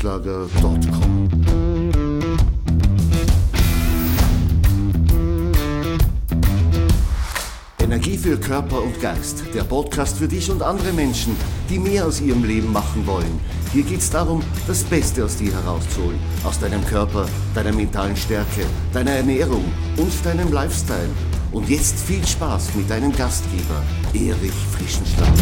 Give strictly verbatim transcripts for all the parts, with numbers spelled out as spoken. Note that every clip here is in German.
frischenschlager punkt com. Energie für Körper und Geist, der Podcast für dich und andere Menschen, die mehr aus ihrem Leben machen wollen. Hier geht es darum, das Beste aus dir herauszuholen, aus deinem Körper, deiner mentalen Stärke, deiner Ernährung und deinem Lifestyle. Und jetzt viel Spaß mit deinem Gastgeber, Erich Frischenschlager.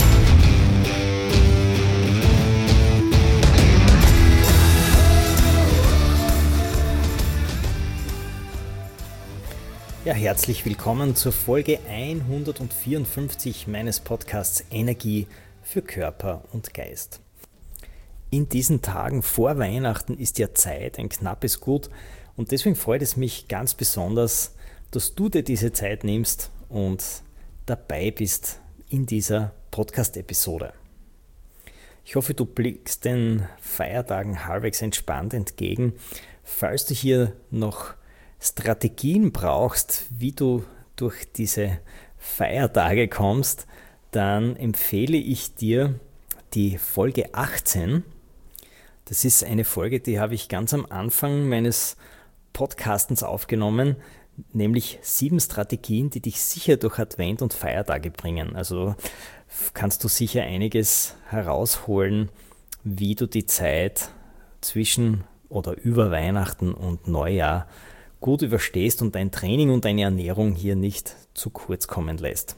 Ja, herzlich willkommen zur Folge hundertvierundfünfzig meines Podcasts Energie für Körper und Geist. In diesen Tagen vor Weihnachten ist ja Zeit ein knappes Gut und deswegen freut es mich ganz besonders, dass du dir diese Zeit nimmst und dabei bist in dieser Podcast-Episode. Ich hoffe, du blickst den Feiertagen halbwegs entspannt entgegen. Falls du hier noch Strategien brauchst, wie du durch diese Feiertage kommst, dann empfehle ich dir die Folge achtzehn. Das ist eine Folge, die habe ich ganz am Anfang meines Podcastens aufgenommen, nämlich sieben Strategien, die dich sicher durch Advent und Feiertage bringen. Also kannst du sicher einiges herausholen, wie du die Zeit zwischen oder über Weihnachten und Neujahr gut überstehst und dein Training und deine Ernährung hier nicht zu kurz kommen lässt.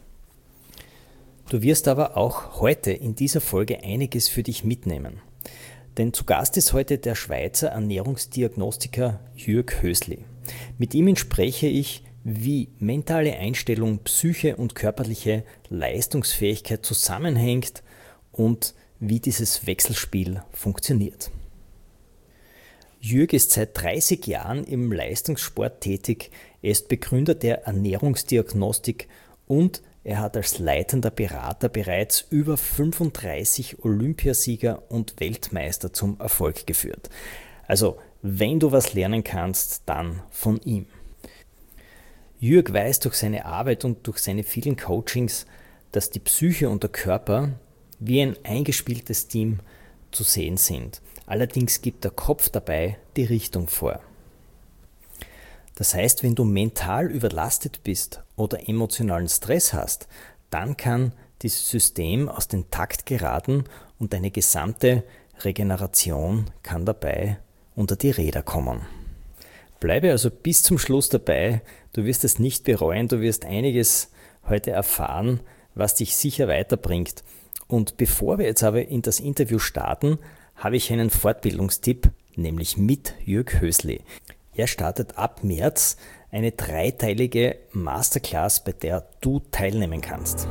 Du wirst aber auch heute in dieser Folge einiges für dich mitnehmen. Denn zu Gast ist heute der Schweizer Ernährungsdiagnostiker Jürg Hösli. Mit ihm spreche ich, wie mentale Einstellung, Psyche und körperliche Leistungsfähigkeit zusammenhängt und wie dieses Wechselspiel funktioniert. Jürg ist seit dreißig Jahren im Leistungssport tätig, er ist Begründer der Ernährungsdiagnostik und er hat als leitender Berater bereits über fünfunddreißig Olympiasieger und Weltmeister zum Erfolg geführt. Also, wenn du was lernen kannst, dann von ihm. Jürg weiß durch seine Arbeit und durch seine vielen Coachings, dass die Psyche und der Körper wie ein eingespieltes Team zu sehen sind. Allerdings gibt der Kopf dabei die Richtung vor. Das heißt, wenn du mental überlastet bist oder emotionalen Stress hast, dann kann dieses System aus dem Takt geraten und deine gesamte Regeneration kann dabei unter die Räder kommen. Bleibe also bis zum Schluss dabei, du wirst es nicht bereuen, du wirst einiges heute erfahren, was dich sicher weiterbringt. Und bevor wir jetzt aber in das Interview starten, habe ich einen Fortbildungstipp, nämlich mit Jürg Hösli. Er startet ab März eine dreiteilige Masterclass, bei der du teilnehmen kannst.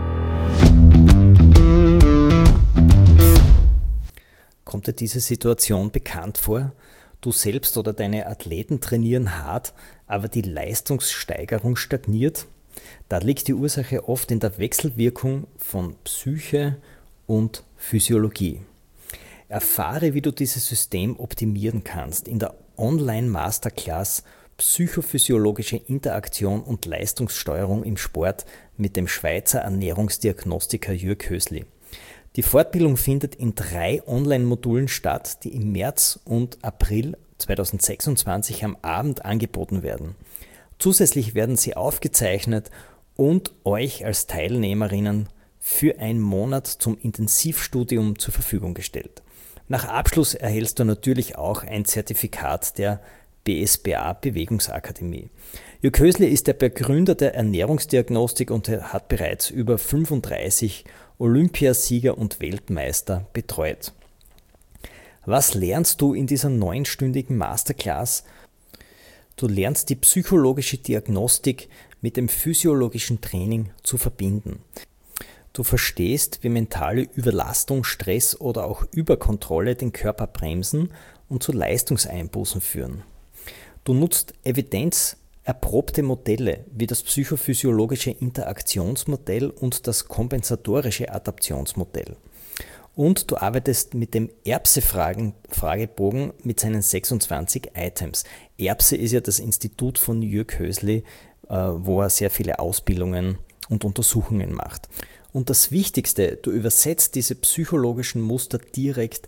Kommt dir diese Situation bekannt vor? Du selbst oder deine Athleten trainieren hart, aber die Leistungssteigerung stagniert? Da liegt die Ursache oft in der Wechselwirkung von Psyche und Physiologie. Erfahre, wie du dieses System optimieren kannst in der Online-Masterclass Psychophysiologische Interaktion und Leistungssteuerung im Sport mit dem Schweizer Ernährungsdiagnostiker Jürg Hösli. Die Fortbildung findet in drei Online-Modulen statt, die im März und April zweitausendsechsundzwanzig am Abend angeboten werden. Zusätzlich werden sie aufgezeichnet und euch als Teilnehmerinnen für einen Monat zum Intensivstudium zur Verfügung gestellt. Nach Abschluss erhältst du natürlich auch ein Zertifikat der B S B A Bewegungsakademie. Jürg Hösli ist der Begründer der Ernährungsdiagnostik und hat bereits über fünfunddreißig Olympiasieger und Weltmeister betreut. Was lernst du in dieser neunstündigen Masterclass? Du lernst die psychologische Diagnostik mit dem physiologischen Training zu verbinden. Du verstehst, wie mentale Überlastung, Stress oder auch Überkontrolle den Körper bremsen und zu Leistungseinbußen führen. Du nutzt evidenzerprobte Modelle wie das psychophysiologische Interaktionsmodell und das kompensatorische Adaptionsmodell. Und du arbeitest mit dem ERPSE-Fragebogen mit seinen sechsundzwanzig Items. ERPSE ist ja das Institut von Jürg Hösli, wo er sehr viele Ausbildungen und Untersuchungen macht. Und das Wichtigste, du übersetzt diese psychologischen Muster direkt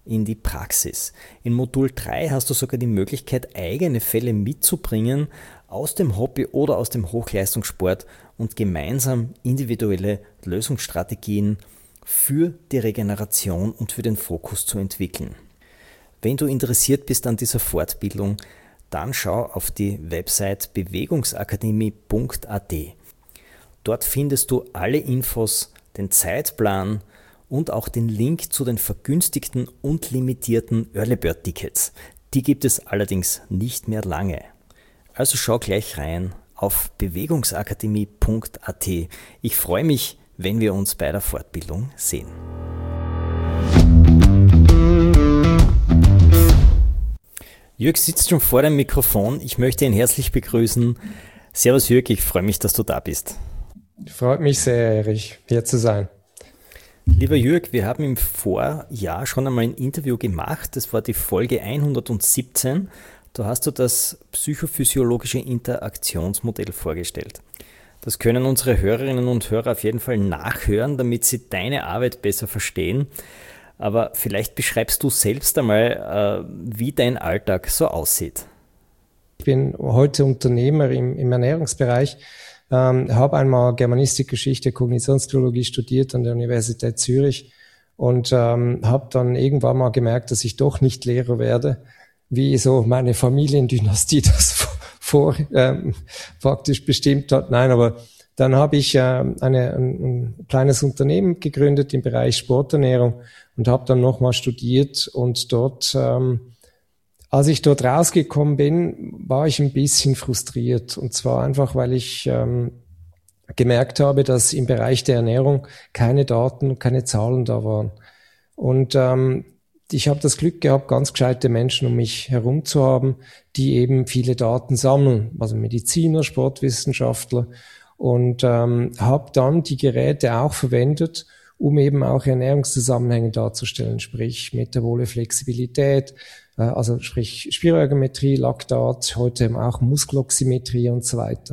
in die Praxis. In Modul drei hast du sogar die Möglichkeit, eigene Fälle mitzubringen aus dem Hobby oder aus dem Hochleistungssport und gemeinsam individuelle Lösungsstrategien für die Regeneration und für den Fokus zu entwickeln. Wenn du interessiert bist an dieser Fortbildung, dann schau auf die Website bewegungsakademie punkt a t. Dort findest du alle Infos, den Zeitplan und auch den Link zu den vergünstigten und limitierten Early Bird Tickets. Die gibt es allerdings nicht mehr lange. Also schau gleich rein auf bewegungsakademie punkt a t. Ich freue mich, wenn wir uns bei der Fortbildung sehen. Jürg sitzt schon vor dem Mikrofon. Ich möchte ihn herzlich begrüßen. Servus Jürg, ich freue mich, dass du da bist. Freut mich sehr, Erich, hier zu sein. Lieber Jürg, wir haben im Vorjahr schon einmal ein Interview gemacht. Das war die Folge hundertsiebzehn. Da hast du das psychophysiologische Interaktionsmodell vorgestellt. Das können unsere Hörerinnen und Hörer auf jeden Fall nachhören, damit sie deine Arbeit besser verstehen. Aber vielleicht beschreibst du selbst einmal, wie dein Alltag so aussieht. Ich bin heute Unternehmer im, im Ernährungsbereich, ähm, habe einmal Germanistik, Geschichte, Kognitionspsychologie studiert an der Universität Zürich und ähm, habe dann irgendwann mal gemerkt, dass ich doch nicht Lehrer werde, wie so meine Familiendynastie das vor ähm, praktisch bestimmt hat. Nein, aber dann habe ich äh, eine, ein, ein kleines Unternehmen gegründet im Bereich Sporternährung und habe dann nochmal studiert und dort, ähm, als ich dort rausgekommen bin, war ich ein bisschen frustriert. Und zwar einfach, weil ich ähm, gemerkt habe, dass im Bereich der Ernährung keine Daten, keine Zahlen da waren. Und ähm, ich habe das Glück gehabt, ganz gescheite Menschen um mich herum zu haben, die eben viele Daten sammeln, also Mediziner, Sportwissenschaftler. Und ähm, habe dann die Geräte auch verwendet, um eben auch Ernährungszusammenhänge darzustellen, sprich metabole Flexibilität, äh, also sprich Spiroergometrie, Laktat, heute eben auch Muskeloximetrie und so weiter.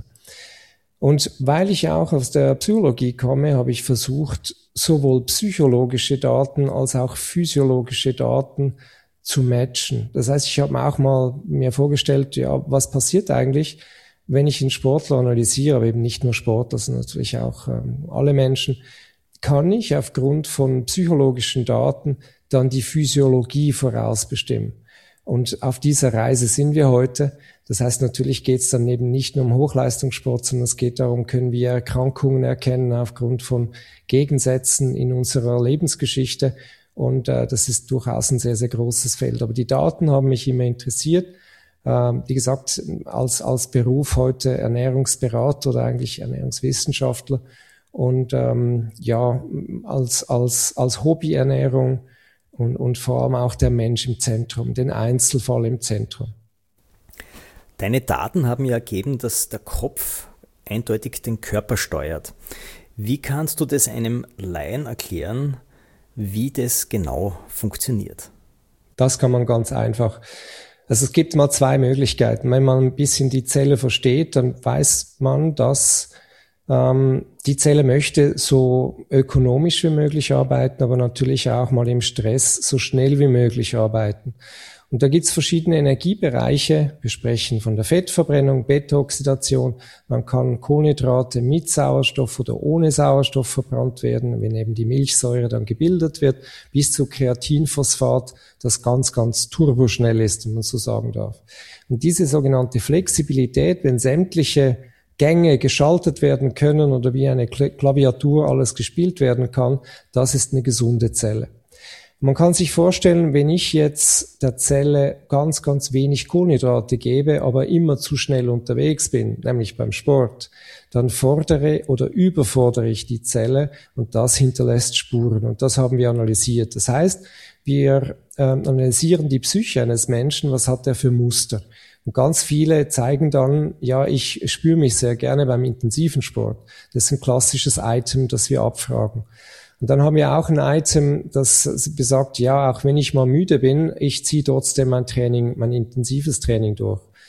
Und weil ich auch aus der Psychologie komme, habe ich versucht, sowohl psychologische Daten als auch physiologische Daten zu matchen. Das heißt, ich habe mir auch mal mir vorgestellt, ja, was passiert eigentlich, wenn ich einen Sportler analysiere, aber eben nicht nur Sportler, sondern natürlich auch ähm, alle Menschen, kann ich aufgrund von psychologischen Daten dann die Physiologie vorausbestimmen. Und auf dieser Reise sind wir heute. Das heißt, natürlich geht es dann eben nicht nur um Hochleistungssport, sondern es geht darum, können wir Erkrankungen erkennen aufgrund von Gegensätzen in unserer Lebensgeschichte. Und äh, das ist durchaus ein sehr, sehr großes Feld. Aber die Daten haben mich immer interessiert. Wie gesagt, als, als Beruf heute Ernährungsberater oder eigentlich Ernährungswissenschaftler und ähm, ja, als, als, als Hobbyernährung und, und vor allem auch der Mensch im Zentrum, den Einzelfall im Zentrum. Deine Daten haben ja ergeben, dass der Kopf eindeutig den Körper steuert. Wie kannst du das einem Laien erklären, wie das genau funktioniert? Das kann man ganz einfach. Also es gibt mal zwei Möglichkeiten. Wenn man ein bisschen die Zelle versteht, dann weiß man, dass ähm, die Zelle möchte so ökonomisch wie möglich arbeiten, aber natürlich auch mal im Stress so schnell wie möglich arbeiten. Und da gibt's verschiedene Energiebereiche. Wir sprechen von der Fettverbrennung, Beta-Oxidation. Man kann Kohlenhydrate mit Sauerstoff oder ohne Sauerstoff verbrannt werden, wenn eben die Milchsäure dann gebildet wird, bis zu Kreatinphosphat, das ganz, ganz turboschnell ist, wenn man so sagen darf. Und diese sogenannte Flexibilität, wenn sämtliche Gänge geschaltet werden können oder wie eine Klaviatur alles gespielt werden kann, das ist eine gesunde Zelle. Man kann sich vorstellen, wenn ich jetzt der Zelle ganz, ganz wenig Kohlenhydrate gebe, aber immer zu schnell unterwegs bin, nämlich beim Sport, dann fordere oder überfordere ich die Zelle und das hinterlässt Spuren. Und das haben wir analysiert. Das heißt, wir äh, analysieren die Psyche eines Menschen, was hat er für Muster. Und ganz viele zeigen dann, ja, ich spüre mich sehr gerne beim intensiven Sport. Das ist ein klassisches Item, das wir abfragen. Und dann haben wir auch ein Item, das besagt, ja, auch wenn ich mal müde bin, ich ziehe trotzdem mein Training, mein intensives Training durch.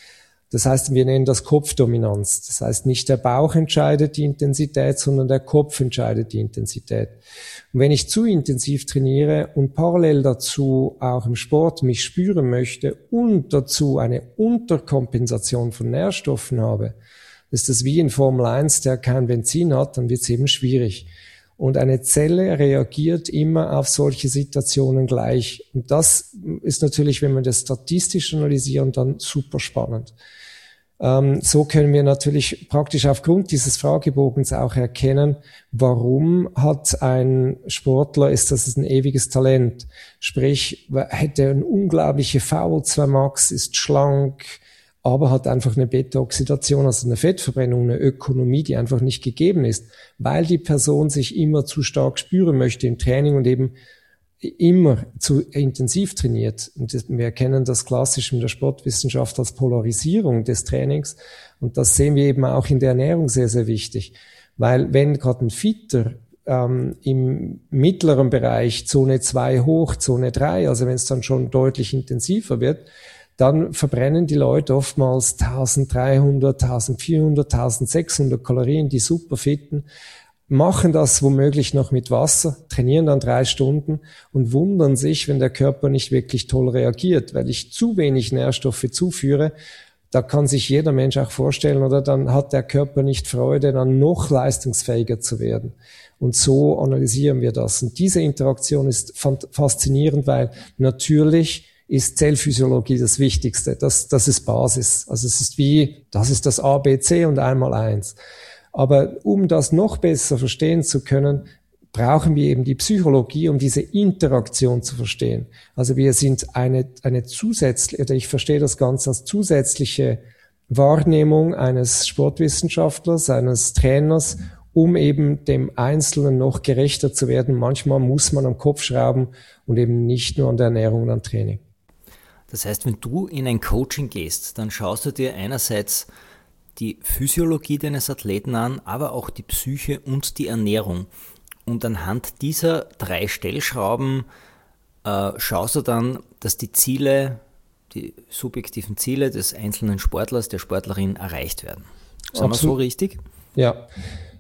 Das heißt, wir nennen das Kopfdominanz. Das heißt, nicht der Bauch entscheidet die Intensität, sondern der Kopf entscheidet die Intensität. Und wenn ich zu intensiv trainiere und parallel dazu auch im Sport mich spüren möchte und dazu eine Unterkompensation von Nährstoffen habe, ist das wie in Formel eins, der kein Benzin hat, dann wird es eben schwierig. Und eine Zelle reagiert immer auf solche Situationen gleich. Und das ist natürlich, wenn wir das statistisch analysieren, dann super spannend. Ähm, so können wir natürlich praktisch aufgrund dieses Fragebogens auch erkennen, warum hat ein Sportler, ist das ein ewiges Talent? Sprich, hätte eine unglaubliche V O zwei Max, ist schlank, aber hat einfach eine Beta-Oxidation, also eine Fettverbrennung, eine Ökonomie, die einfach nicht gegeben ist, weil die Person sich immer zu stark spüren möchte im Training und eben immer zu intensiv trainiert. Und wir erkennen das klassisch in der Sportwissenschaft als Polarisierung des Trainings. Und das sehen wir eben auch in der Ernährung sehr, sehr wichtig. Weil wenn gerade ein Fitter ähm, im mittleren Bereich Zone zwei hoch, Zone drei, also wenn es dann schon deutlich intensiver wird, dann verbrennen die Leute oftmals eintausenddreihundert, eintausendvierhundert, eintausendsechshundert Kalorien, die super fitten, machen das womöglich noch mit Wasser, trainieren dann drei Stunden und wundern sich, wenn der Körper nicht wirklich toll reagiert, weil ich zu wenig Nährstoffe zuführe. Da kann sich jeder Mensch auch vorstellen, oder dann hat der Körper nicht Freude, dann noch leistungsfähiger zu werden. Und so analysieren wir das. Und diese Interaktion ist faszinierend, weil natürlich ist Zellphysiologie das Wichtigste. Das, das ist Basis. Also es ist wie, das ist das A, B, C und einmal eins. Aber um das noch besser verstehen zu können, brauchen wir eben die Psychologie, um diese Interaktion zu verstehen. Also wir sind eine, eine zusätzliche, oder ich verstehe das Ganze als zusätzliche Wahrnehmung eines Sportwissenschaftlers, eines Trainers, um eben dem Einzelnen noch gerechter zu werden. Manchmal muss man am Kopf schrauben und eben nicht nur an der Ernährung und am Training. Das heißt, wenn du in ein Coaching gehst, dann schaust du dir einerseits die Physiologie deines Athleten an, aber auch die Psyche und die Ernährung. Und anhand dieser drei Stellschrauben äh, schaust du dann, dass die Ziele, die subjektiven Ziele des einzelnen Sportlers, der Sportlerin erreicht werden. Sind wir so richtig? Ja.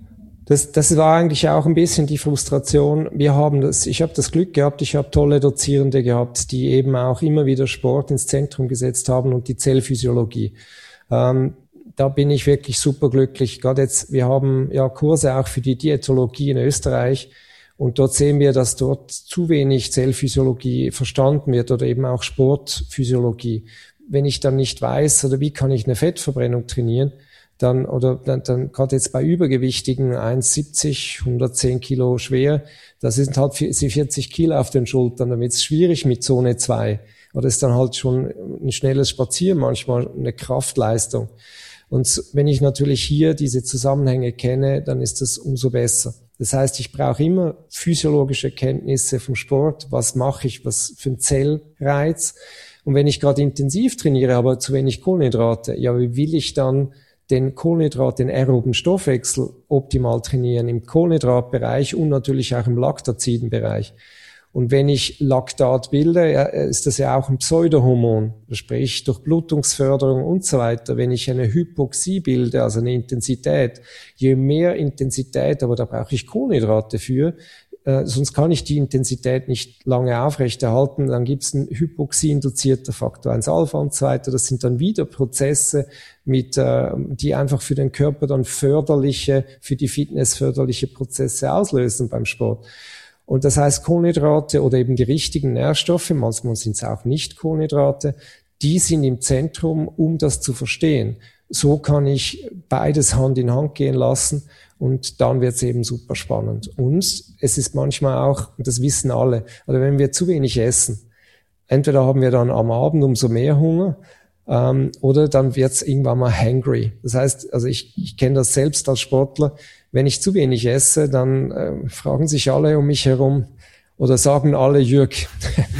Das, das war eigentlich auch ein bisschen die Frustration. Wir haben das, ich habe das Glück gehabt, ich habe tolle Dozierende gehabt, die eben auch immer wieder Sport ins Zentrum gesetzt haben und die Zellphysiologie. Ähm, da bin ich wirklich superglücklich. Gerade jetzt, wir haben ja Kurse auch für die Diätologie in Österreich und dort sehen wir, dass dort zu wenig Zellphysiologie verstanden wird oder eben auch Sportphysiologie. Wenn ich dann nicht weiß, oder wie kann ich eine Fettverbrennung trainieren, dann, oder dann, dann gerade jetzt bei Übergewichtigen eins Komma siebzig, hundertzehn Kilo schwer, das sind halt vierzig Kilo auf den Schultern, dann wird es schwierig mit Zone zwei. Oder ist dann halt schon ein schnelles Spazieren, manchmal eine Kraftleistung. Und wenn ich natürlich hier diese Zusammenhänge kenne, dann ist das umso besser. Das heißt, ich brauche immer physiologische Kenntnisse vom Sport. Was mache ich, was für ein Zellreiz? Und wenn ich gerade intensiv trainiere, aber zu wenig Kohlenhydrate, ja, wie will ich dann den Kohlenhydrat, den aeroben Stoffwechsel optimal trainieren im Kohlenhydratbereich und natürlich auch im Laktazidenbereich. Und wenn ich Laktat bilde, ist das ja auch ein Pseudohormon, sprich durch Blutungsförderung und so weiter. Wenn ich eine Hypoxie bilde, also eine Intensität, je mehr Intensität, aber da brauche ich Kohlenhydrate für, äh, sonst kann ich die Intensität nicht lange aufrechterhalten, dann gibt es einen hypoxie-induzierter Faktor eins Alpha und so weiter. Das sind dann wieder Prozesse, mit, äh, die einfach für den Körper dann förderliche, für die Fitness förderliche Prozesse auslösen beim Sport. Und das heißt, Kohlenhydrate oder eben die richtigen Nährstoffe, manchmal sind es auch nicht Kohlenhydrate, die sind im Zentrum, um das zu verstehen. So kann ich beides Hand in Hand gehen lassen und dann wird es eben super spannend. Und es ist manchmal auch, und das wissen alle, oder wenn wir zu wenig essen, entweder haben wir dann am Abend umso mehr Hunger, ähm, oder dann wird es irgendwann mal hangry. Das heißt, also ich, ich kenne das selbst als Sportler, wenn ich zu wenig esse, dann äh, fragen sich alle um mich herum oder sagen alle, Jürg,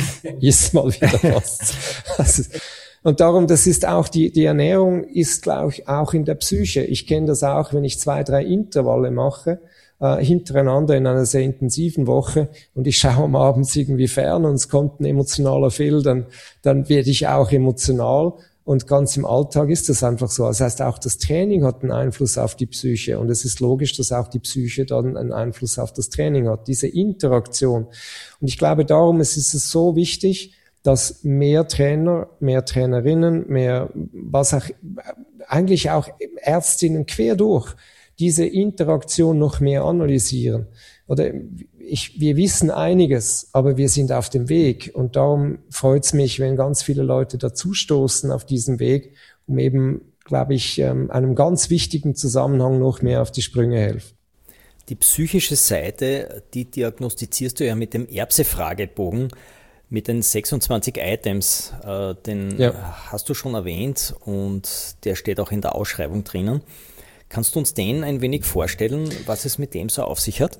iss mal wieder was. Also, und darum, das ist auch, die, die Ernährung ist, glaube ich, auch in der Psyche. Ich kenne das auch, wenn ich zwei, drei Intervalle mache, äh, hintereinander in einer sehr intensiven Woche und ich schaue am Abend irgendwie fern und es kommt ein emotionaler Film, dann, dann werde ich auch emotional. Und ganz im Alltag ist das einfach so. Das heißt, auch das Training hat einen Einfluss auf die Psyche. Und es ist logisch, dass auch die Psyche dann einen Einfluss auf das Training hat. Diese Interaktion. Und ich glaube, darum ist es so wichtig, dass mehr Trainer, mehr Trainerinnen, mehr, was auch, eigentlich auch Ärztinnen quer durch, diese Interaktion noch mehr analysieren. Oder ich, wir wissen einiges, aber wir sind auf dem Weg. Und darum freut es mich, wenn ganz viele Leute dazustoßen auf diesem Weg, um eben, glaube ich, einem ganz wichtigen Zusammenhang noch mehr auf die Sprünge helfen. Die psychische Seite, die diagnostizierst du ja mit dem Erbse-Fragebogen, mit den sechsundzwanzig Items. Äh, den ja. hast du schon erwähnt und der steht auch in der Ausschreibung drinnen. Kannst du uns den ein wenig vorstellen, was es mit dem so auf sich hat?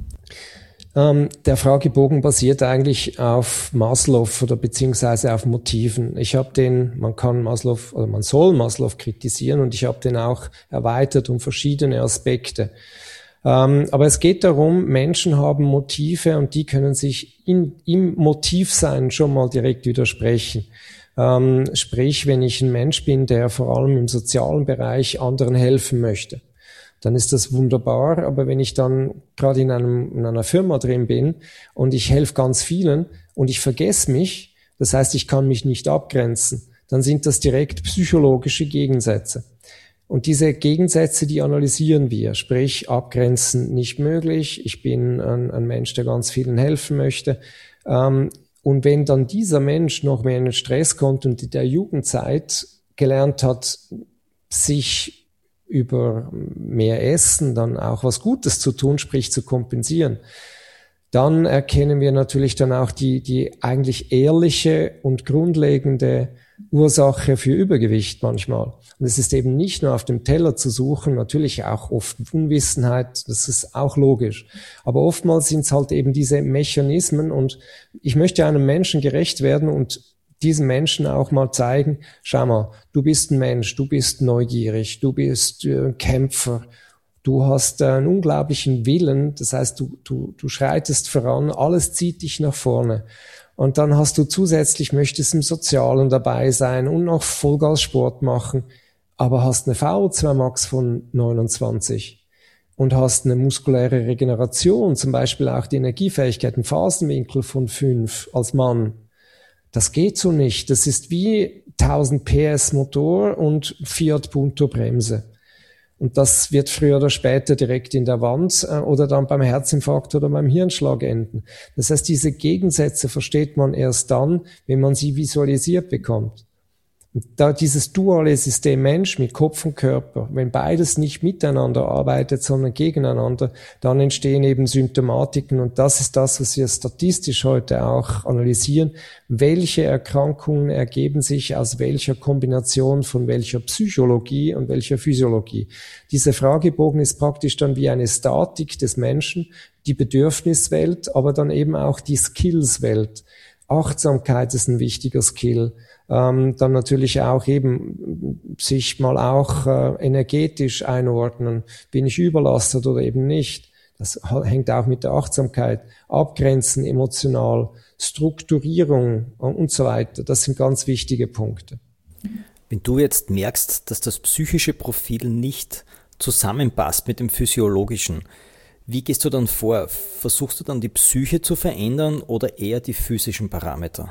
Ähm, der Fragebogen basiert eigentlich auf Maslow oder beziehungsweise auf Motiven. Ich habe den, man kann Maslow oder man soll Maslow kritisieren und ich habe den auch erweitert um verschiedene Aspekte. Ähm, aber es geht darum, Menschen haben Motive und die können sich in, im Motivsein schon mal direkt widersprechen. Ähm, sprich, wenn ich ein Mensch bin, der vor allem im sozialen Bereich anderen helfen möchte, dann ist das wunderbar. Aber wenn ich dann gerade in einem in einer Firma drin bin und ich helfe ganz vielen und ich vergesse mich, das heißt, ich kann mich nicht abgrenzen, dann sind das direkt psychologische Gegensätze. Und diese Gegensätze, die analysieren wir, sprich abgrenzen nicht möglich. Ich bin ein, ein Mensch, der ganz vielen helfen möchte. Ähm, und wenn dann dieser Mensch noch mehr in den Stress kommt und in der Jugendzeit gelernt hat, sich über mehr Essen dann auch was Gutes zu tun, sprich zu kompensieren, dann erkennen wir natürlich dann auch die, die eigentlich ehrliche und grundlegende Ursache für Übergewicht manchmal. Und es ist eben nicht nur auf dem Teller zu suchen, natürlich auch oft Unwissenheit, das ist auch logisch. Aber oftmals sind es halt eben diese Mechanismen und ich möchte einem Menschen gerecht werden und diesen Menschen auch mal zeigen, schau mal, du bist ein Mensch, du bist neugierig, du bist äh, Kämpfer, du hast äh, einen unglaublichen Willen, das heißt, du, du, du schreitest voran, alles zieht dich nach vorne. Und dann hast du zusätzlich, möchtest im Sozialen dabei sein und noch Vollgas-Sport machen, aber hast eine V O zwei Max von neunundzwanzig und hast eine muskuläre Regeneration, zum Beispiel auch die Energiefähigkeit, einen Phasenwinkel von fünf als Mann. Das geht so nicht. Das ist wie tausend P S Motor und Fiat Punto Bremse. Und das wird früher oder später direkt in der Wand äh, oder dann beim Herzinfarkt oder beim Hirnschlag enden. Das heißt, diese Gegensätze versteht man erst dann, wenn man sie visualisiert bekommt. Und da dieses duale System Mensch mit Kopf und Körper, wenn beides nicht miteinander arbeitet, sondern gegeneinander, dann entstehen eben Symptomatiken und das ist das, was wir statistisch heute auch analysieren. Welche Erkrankungen ergeben sich aus welcher Kombination von welcher Psychologie und welcher Physiologie? Dieser Fragebogen ist praktisch dann wie eine Statik des Menschen, die Bedürfniswelt, aber dann eben auch die Skillswelt. Achtsamkeit ist ein wichtiger Skill. Ähm, dann natürlich auch eben sich mal auch äh, energetisch einordnen. Bin ich überlastet oder eben nicht? Das hängt auch mit der Achtsamkeit. Abgrenzen emotional, Strukturierung und so weiter. Das sind ganz wichtige Punkte. Wenn du jetzt merkst, dass das psychische Profil nicht zusammenpasst mit dem physiologischen, wie gehst du dann vor? Versuchst du dann die Psyche zu verändern oder eher die physischen Parameter?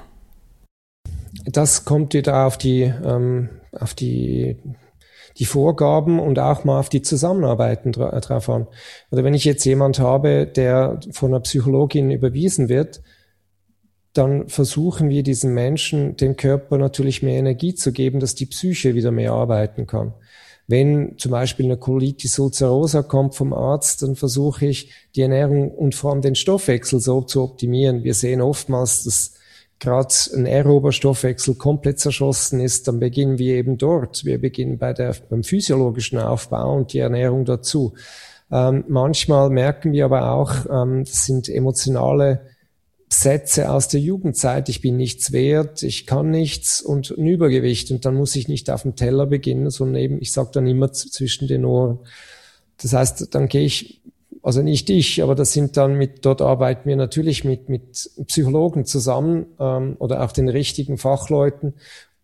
Das kommt wieder auf die, ähm, auf die, die Vorgaben und auch mal auf die Zusammenarbeiten dra- drauf an. Oder wenn ich jetzt jemand habe, der von einer Psychologin überwiesen wird, dann versuchen wir diesen Menschen, dem Körper natürlich mehr Energie zu geben, dass die Psyche wieder mehr arbeiten kann. Wenn zum Beispiel eine Colitis ulcerosa kommt vom Arzt, dann versuche ich, die Ernährung und vor allem den Stoffwechsel so zu optimieren. Wir sehen oftmals, dass gerade ein aerober Stoffwechsel komplett zerschossen ist, dann beginnen wir eben dort. Wir beginnen bei der, beim physiologischen Aufbau und die Ernährung dazu. Ähm, manchmal merken wir aber auch, ähm, das sind emotionale Sätze aus der Jugendzeit, ich bin nichts wert, ich kann nichts und ein Übergewicht und dann muss ich nicht auf dem Teller beginnen, sondern eben, ich sage dann immer z- zwischen den Ohren. Das heißt, dann gehe ich, also nicht ich, aber das sind dann mit, dort arbeiten wir natürlich mit mit Psychologen zusammen ähm, oder auch den richtigen Fachleuten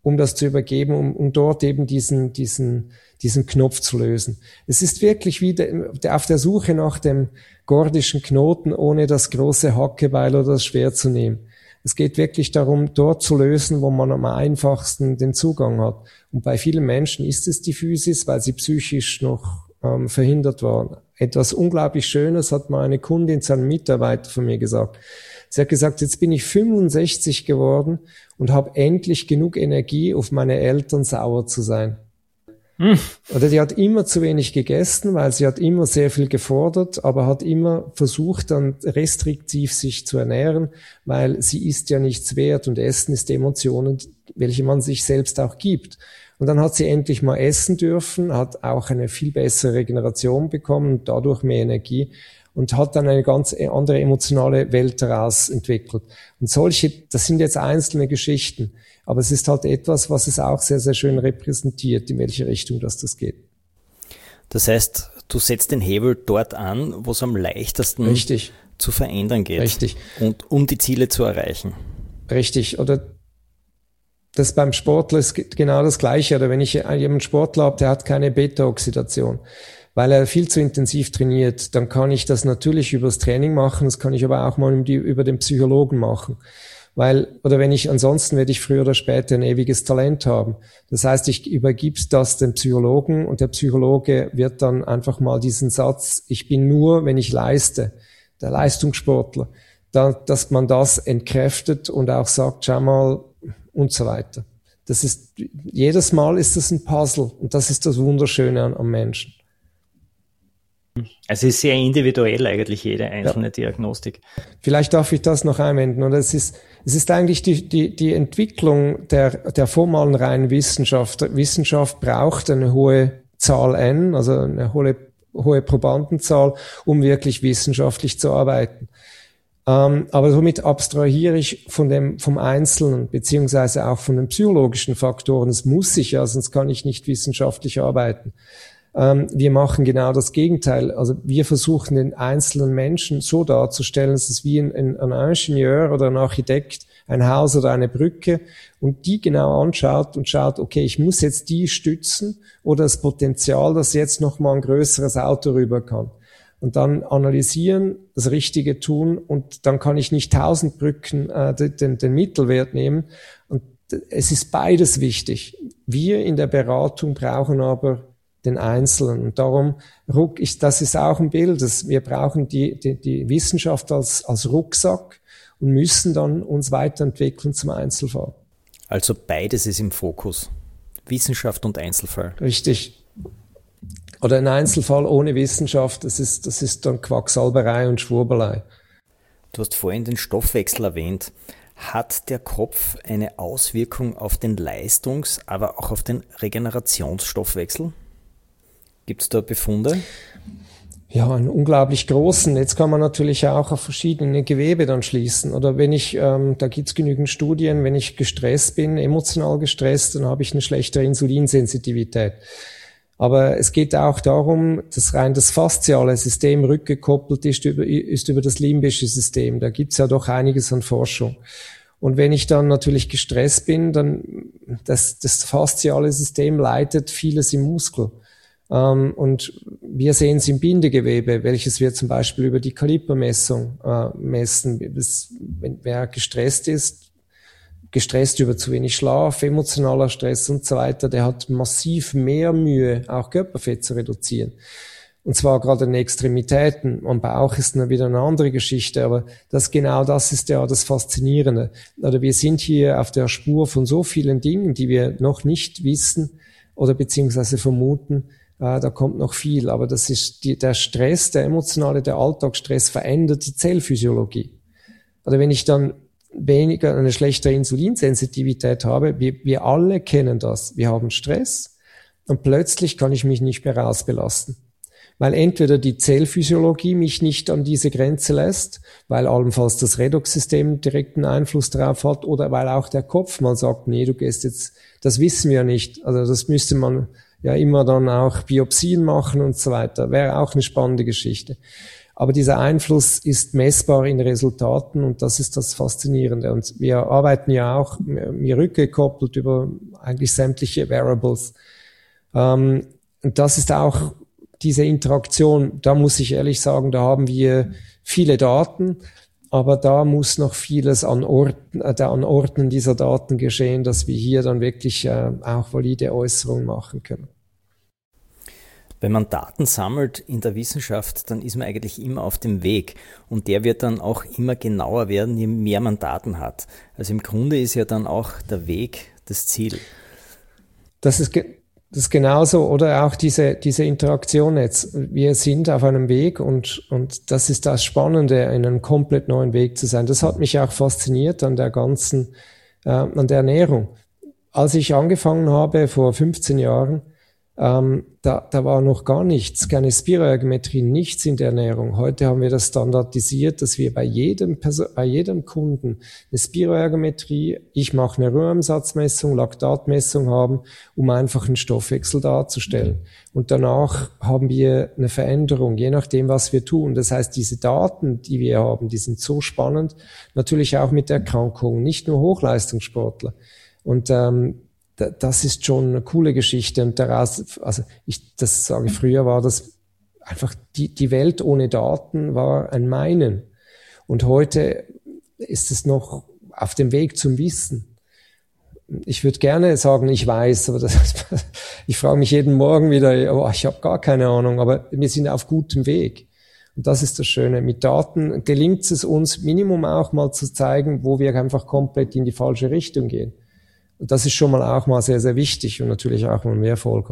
um das zu übergeben, um, um dort eben diesen, diesen, diesen Knopf zu lösen. Es ist wirklich wie de, de, auf der Suche nach dem gordischen Knoten, ohne das große Hackebeil oder das Schwert zu nehmen. Es geht wirklich darum, dort zu lösen, wo man am einfachsten den Zugang hat. Und bei vielen Menschen ist es die Physis, weil sie psychisch noch ähm, verhindert waren. Etwas unglaublich Schönes hat mal eine Kundin zu einem Mitarbeiter von mir gesagt. Sie hat gesagt, jetzt bin ich fünfundsechzig geworden und habe endlich genug Energie, auf meine Eltern sauer zu sein. Hm. Oder die hat immer zu wenig gegessen, weil sie hat immer sehr viel gefordert, aber hat immer versucht, dann restriktiv sich zu ernähren, weil sie ist ja nichts wert und Essen ist Emotionen, welche man sich selbst auch gibt. Und dann hat sie endlich mal essen dürfen, hat auch eine viel bessere Regeneration bekommen und dadurch mehr Energie und hat dann eine ganz andere emotionale Welt daraus entwickelt. Und solche, das sind jetzt einzelne Geschichten. Aber es ist halt etwas, was es auch sehr, sehr schön repräsentiert, in welche Richtung das, das geht. Das heißt, du setzt den Hebel dort an, wo es am leichtesten Richtig. zu verändern geht. Richtig. Und um die Ziele zu erreichen. Richtig. Oder das beim Sportler ist genau das Gleiche. Oder wenn ich jemanden Sportler habe, der hat keine Beta-Oxidation, weil er viel zu intensiv trainiert, dann kann ich das natürlich übers Training machen, das kann ich aber auch mal über den Psychologen machen. Weil, oder wenn ich, ansonsten werde ich früher oder später ein ewiges Talent haben. Das heißt, ich übergebe das dem Psychologen und der Psychologe wird dann einfach mal diesen Satz, ich bin nur, wenn ich leiste, der Leistungssportler, da, dass man das entkräftet und auch sagt, schau mal, und so weiter. Das ist, jedes Mal ist das ein Puzzle und das ist das Wunderschöne an, am Menschen. Also es ist sehr individuell eigentlich jede einzelne ja. Diagnostik. Vielleicht darf ich das noch einwenden. Und es ist, es ist eigentlich die, die, die Entwicklung der, der formalen reinen Wissenschaft. Wissenschaft braucht eine hohe Zahl N, also eine hohe, hohe Probandenzahl, um wirklich wissenschaftlich zu arbeiten. Ähm, aber somit abstrahiere ich von dem, vom Einzelnen, beziehungsweise auch von den psychologischen Faktoren. Das muss ich ja, sonst kann ich nicht wissenschaftlich arbeiten. Wir machen genau das Gegenteil. Also wir versuchen den einzelnen Menschen so darzustellen, dass es wie ein, ein Ingenieur oder ein Architekt ein Haus oder eine Brücke und die genau anschaut und schaut, okay, ich muss jetzt die stützen oder das Potenzial, dass jetzt noch mal ein größeres Auto rüber kann. Und dann analysieren, das Richtige tun und dann kann ich nicht tausend Brücken äh, den, den Mittelwert nehmen. Und es ist beides wichtig. Wir in der Beratung brauchen aber den Einzelnen. Und darum, ich, das ist auch ein Bild, dass wir brauchen die, die, die Wissenschaft als, als Rucksack und müssen dann uns weiterentwickeln zum Einzelfall. Also beides ist im Fokus. Wissenschaft und Einzelfall. Richtig. Oder ein Einzelfall ohne Wissenschaft, das ist, das ist dann Quacksalberei und Schwurbelei. Du hast vorhin den Stoffwechsel erwähnt. Hat der Kopf eine Auswirkung auf den Leistungs-, aber auch auf den Regenerationsstoffwechsel? Gibt es da Befunde? Ja, einen unglaublich großen. Jetzt kann man natürlich auch auf verschiedene Gewebe dann schließen. Oder wenn ich, ähm, da gibt's genügend Studien, wenn ich gestresst bin, emotional gestresst, dann habe ich eine schlechtere Insulinsensitivität. Aber es geht auch darum, dass rein das fasziale System rückgekoppelt ist über, ist über das limbische System. Da gibt's ja doch einiges an Forschung. Und wenn ich dann natürlich gestresst bin, dann das, das fasziale System leitet vieles im Muskel. Um, und wir sehen es im Bindegewebe, welches wir zum Beispiel über die Kalipermessung äh, messen. Das, wenn wer gestresst ist, gestresst über zu wenig Schlaf, emotionaler Stress und so weiter, der hat massiv mehr Mühe, auch Körperfett zu reduzieren. Und zwar gerade in den Extremitäten. Am Bauch ist dann wieder eine andere Geschichte, aber das genau das ist ja das Faszinierende. Oder wir sind hier auf der Spur von so vielen Dingen, die wir noch nicht wissen oder beziehungsweise vermuten. Äh, da kommt noch viel, aber das ist die, der Stress, der emotionale, der Alltagsstress verändert die Zellphysiologie. Oder wenn ich dann weniger, eine schlechtere Insulinsensitivität habe, wir, wir alle kennen das. Wir haben Stress und plötzlich kann ich mich nicht mehr rausbelasten. Weil entweder die Zellphysiologie mich nicht an diese Grenze lässt, weil allenfalls das Redoxsystem direkten Einfluss darauf hat, oder weil auch der Kopf mal sagt, nee, du gehst jetzt, das wissen wir ja nicht. Also das müsste man ja immer dann auch Biopsien machen und so weiter. Wäre auch eine spannende Geschichte. Aber dieser Einfluss ist messbar in Resultaten und das ist das Faszinierende. Und wir arbeiten ja auch mir rückgekoppelt über eigentlich sämtliche Variables. Ähm, und das ist auch diese Interaktion, da muss ich ehrlich sagen, da haben wir viele Daten, aber da muss noch vieles an Orten, äh, an Orten dieser Daten geschehen, dass wir hier dann wirklich äh, auch valide Äußerungen machen können. Wenn man Daten sammelt in der Wissenschaft, dann ist man eigentlich immer auf dem Weg und der wird dann auch immer genauer werden, je mehr man Daten hat. Also im Grunde ist ja dann auch der Weg das Ziel. Das ist, ge- das ist genauso, oder auch diese, diese Interaktion jetzt. Wir sind auf einem Weg und, und das ist das Spannende, in einem komplett neuen Weg zu sein. Das hat mich auch fasziniert an der ganzen, äh, an der Ernährung. Als ich angefangen habe vor fünfzehn Jahren, Ähm, da, da war noch gar nichts, keine Spiroergometrie, nichts in der Ernährung. Heute haben wir das standardisiert, dass wir bei jedem, Perso- bei jedem Kunden eine Spiroergometrie, ich mache eine Rührumsatzmessung, Laktatmessung haben, um einfach einen Stoffwechsel darzustellen. Und danach haben wir eine Veränderung, je nachdem, was wir tun. Das heißt, diese Daten, die wir haben, die sind so spannend, natürlich auch mit Erkrankungen, nicht nur Hochleistungssportler. Und ähm, das ist schon eine coole Geschichte und daraus, also ich, das sage ich früher, war das einfach die, die Welt ohne Daten war ein Meinen. Und heute ist es noch auf dem Weg zum Wissen. Ich würde gerne sagen, ich weiß, aber das, ich frage mich jeden Morgen wieder, oh, ich habe gar keine Ahnung, aber wir sind auf gutem Weg. Und das ist das Schöne. Mit Daten gelingt es uns, Minimum auch mal zu zeigen, wo wir einfach komplett in die falsche Richtung gehen. Und das ist schon mal auch mal sehr, sehr wichtig und natürlich auch mal mehr Erfolg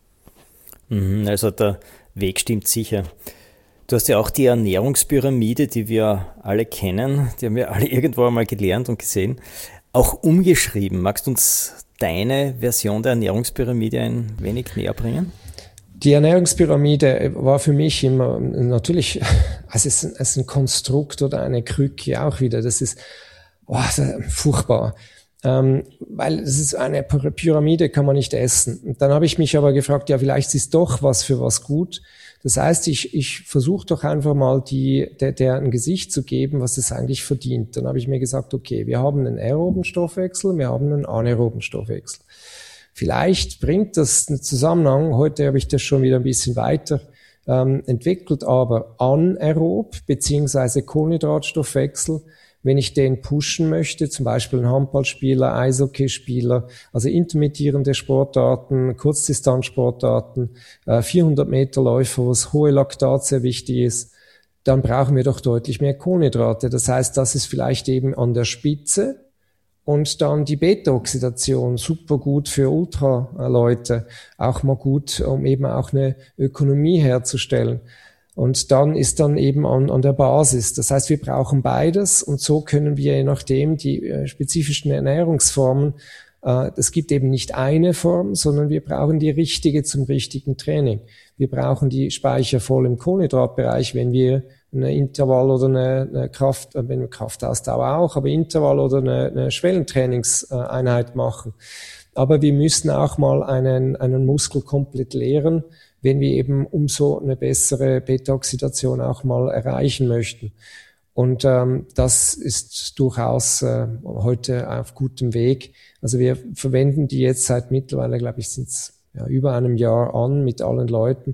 haben. Also der Weg stimmt sicher. Du hast ja auch die Ernährungspyramide, die wir alle kennen, die haben wir alle irgendwo einmal gelernt und gesehen, auch umgeschrieben. Magst du uns deine Version der Ernährungspyramide ein wenig näher bringen? Die Ernährungspyramide war für mich immer natürlich, also es ist, es ist ein Konstrukt oder eine Krücke auch wieder. Das ist, oh, das ist furchtbar. Ähm, weil es ist eine Pyramide, kann man nicht essen. Und dann habe ich mich aber gefragt, ja, vielleicht ist doch was für was gut. Das heißt, ich, ich versuche doch einfach mal die, der, der ein Gesicht zu geben, was es eigentlich verdient. Dann habe ich mir gesagt, okay, wir haben einen aeroben Stoffwechsel, wir haben einen anaeroben Stoffwechsel. Vielleicht bringt das einen Zusammenhang, heute habe ich das schon wieder ein bisschen weiter ähm, entwickelt, aber anaerob beziehungsweise Kohlenhydratstoffwechsel, wenn ich den pushen möchte, zum Beispiel ein Handballspieler, Eishockeyspieler, also intermittierende Sportarten, Kurzdistanzsportarten, äh, vierhundert Meter Läufer, wo es hohe Laktat sehr wichtig ist, dann brauchen wir doch deutlich mehr Kohlenhydrate. Das heißt, das ist vielleicht eben an der Spitze und dann die Beta-Oxidation, super gut für Ultraleute, auch mal gut, um eben auch eine Ökonomie herzustellen. Und dann ist dann eben an, an der Basis. Das heißt, wir brauchen beides und so können wir je nachdem die äh, spezifischen Ernährungsformen, äh, es gibt eben nicht eine Form, sondern wir brauchen die richtige zum richtigen Training. Wir brauchen die Speicher voll im Kohlenhydratbereich, wenn wir eine Intervall- oder eine, eine Kraft, äh, wenn wir Kraftausdauer auch, aber Intervall- oder eine, eine Schwellentrainingseinheit machen. Aber wir müssen auch mal einen, einen Muskel komplett leeren, wenn wir eben umso eine bessere Beta-Oxidation auch mal erreichen möchten. Und ähm, das ist durchaus äh, heute auf gutem Weg. Also wir verwenden die jetzt seit mittlerweile, glaube ich, sind es ja, über einem Jahr an mit allen Leuten.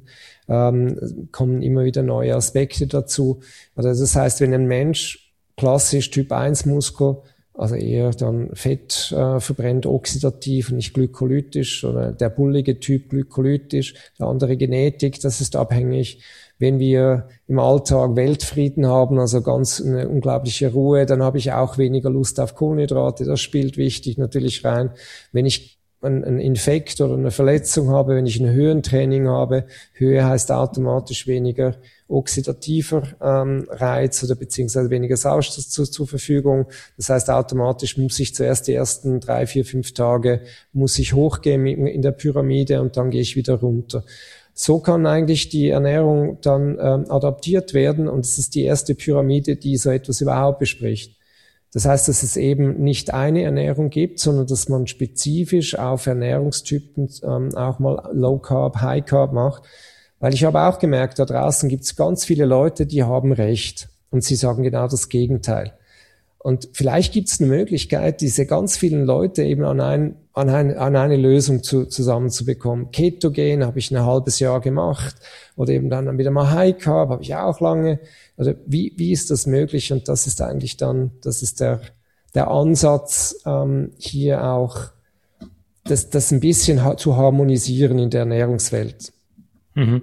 Ähm, kommen immer wieder neue Aspekte dazu. Also das heißt, wenn ein Mensch klassisch Typ eins Muskel, also eher dann Fett äh, verbrennt, oxidativ und nicht glykolytisch, oder der bullige Typ glykolytisch, der andere Genetik, das ist abhängig. Wenn wir im Alltag Weltfrieden haben, also ganz eine unglaubliche Ruhe, dann habe ich auch weniger Lust auf Kohlenhydrate, das spielt wichtig natürlich rein. Wenn ich einen Infekt oder eine Verletzung habe, wenn ich ein Höhentraining habe, Höhe heißt automatisch weniger oxidativer ähm, Reiz oder beziehungsweise weniger Sauerstoff zu, zur Verfügung. Das heißt, automatisch muss ich zuerst die ersten drei, vier, fünf Tage muss ich hochgehen in der Pyramide und dann gehe ich wieder runter. So kann eigentlich die Ernährung dann ähm, adaptiert werden und es ist die erste Pyramide, die so etwas überhaupt bespricht. Das heißt, dass es eben nicht eine Ernährung gibt, sondern dass man spezifisch auf Ernährungstypen ähm, auch mal Low Carb, High Carb macht. Weil ich habe auch gemerkt, da draußen gibt es ganz viele Leute, die haben Recht und sie sagen genau das Gegenteil. Und vielleicht gibt es eine Möglichkeit, diese ganz vielen Leute eben an, ein, an, ein, an eine Lösung zu, zusammenzubekommen. Ketogen habe ich ein halbes Jahr gemacht oder eben dann wieder mal High Carb habe ich auch lange. Also wie, wie ist das möglich? Und das ist eigentlich dann, das ist der, der Ansatz, ähm, hier auch das, das ein bisschen ha- zu harmonisieren in der Ernährungswelt. Mhm.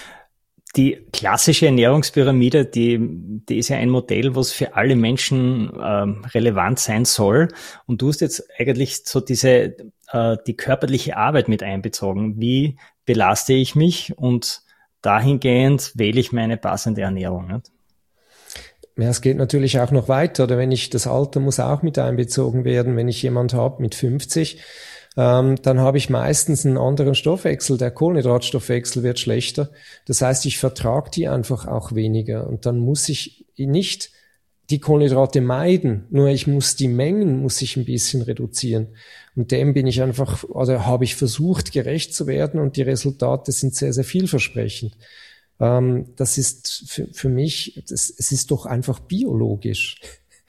Die klassische Ernährungspyramide, die, die ist ja ein Modell, was für alle Menschen ähm, relevant sein soll. Und du hast jetzt eigentlich so diese äh, die körperliche Arbeit mit einbezogen. Wie belaste ich mich? Und dahingehend wähle ich meine passende Ernährung, nicht? Ja, es geht natürlich auch noch weiter. Oder wenn ich das Alter muss auch mit einbezogen werden. Wenn ich jemand habe mit fünfzig, ähm, dann habe ich meistens einen anderen Stoffwechsel. Der Kohlenhydratstoffwechsel wird schlechter. Das heißt, ich vertrage die einfach auch weniger. Und dann muss ich nicht die Kohlenhydrate meiden, nur ich muss die Mengen muss ich ein bisschen reduzieren. Und dem bin ich einfach, oder habe ich versucht, gerecht zu werden. Und die Resultate sind sehr, sehr vielversprechend. Ähm, das ist für, für mich, das, es ist doch einfach biologisch.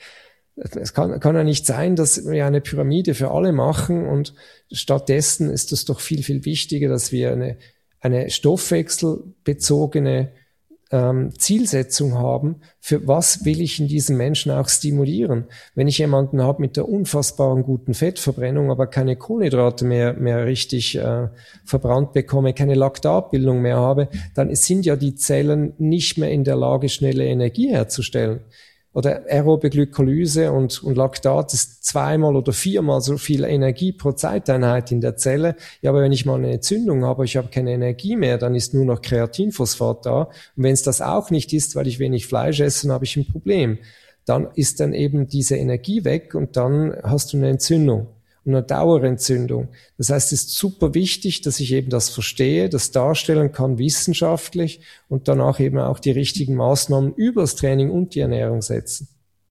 Es kann, kann ja nicht sein, dass wir eine Pyramide für alle machen und stattdessen ist es doch viel, viel wichtiger, dass wir eine, eine stoffwechselbezogene ähm, Zielsetzung haben, für was will ich in diesem Menschen auch stimulieren. Wenn ich jemanden habe mit der unfassbaren guten Fettverbrennung, aber keine Kohlenhydrate mehr, mehr richtig äh, verbrannt bekomme, keine Laktatbildung mehr habe, dann sind ja die Zellen nicht mehr in der Lage, schnelle Energie herzustellen. Oder aerobe Glykolyse und, und Laktat ist zweimal oder viermal so viel Energie pro Zeiteinheit in der Zelle. Ja, aber wenn ich mal eine Entzündung habe, ich habe keine Energie mehr, dann ist nur noch Kreatinphosphat da. Und wenn es das auch nicht ist, weil ich wenig Fleisch esse, dann habe ich ein Problem. Dann ist dann eben diese Energie weg und dann hast du eine Entzündung. Und eine Dauerentzündung. Das heißt, es ist super wichtig, dass ich eben das verstehe, das darstellen kann wissenschaftlich und danach eben auch die richtigen Maßnahmen übers Training und die Ernährung setzen.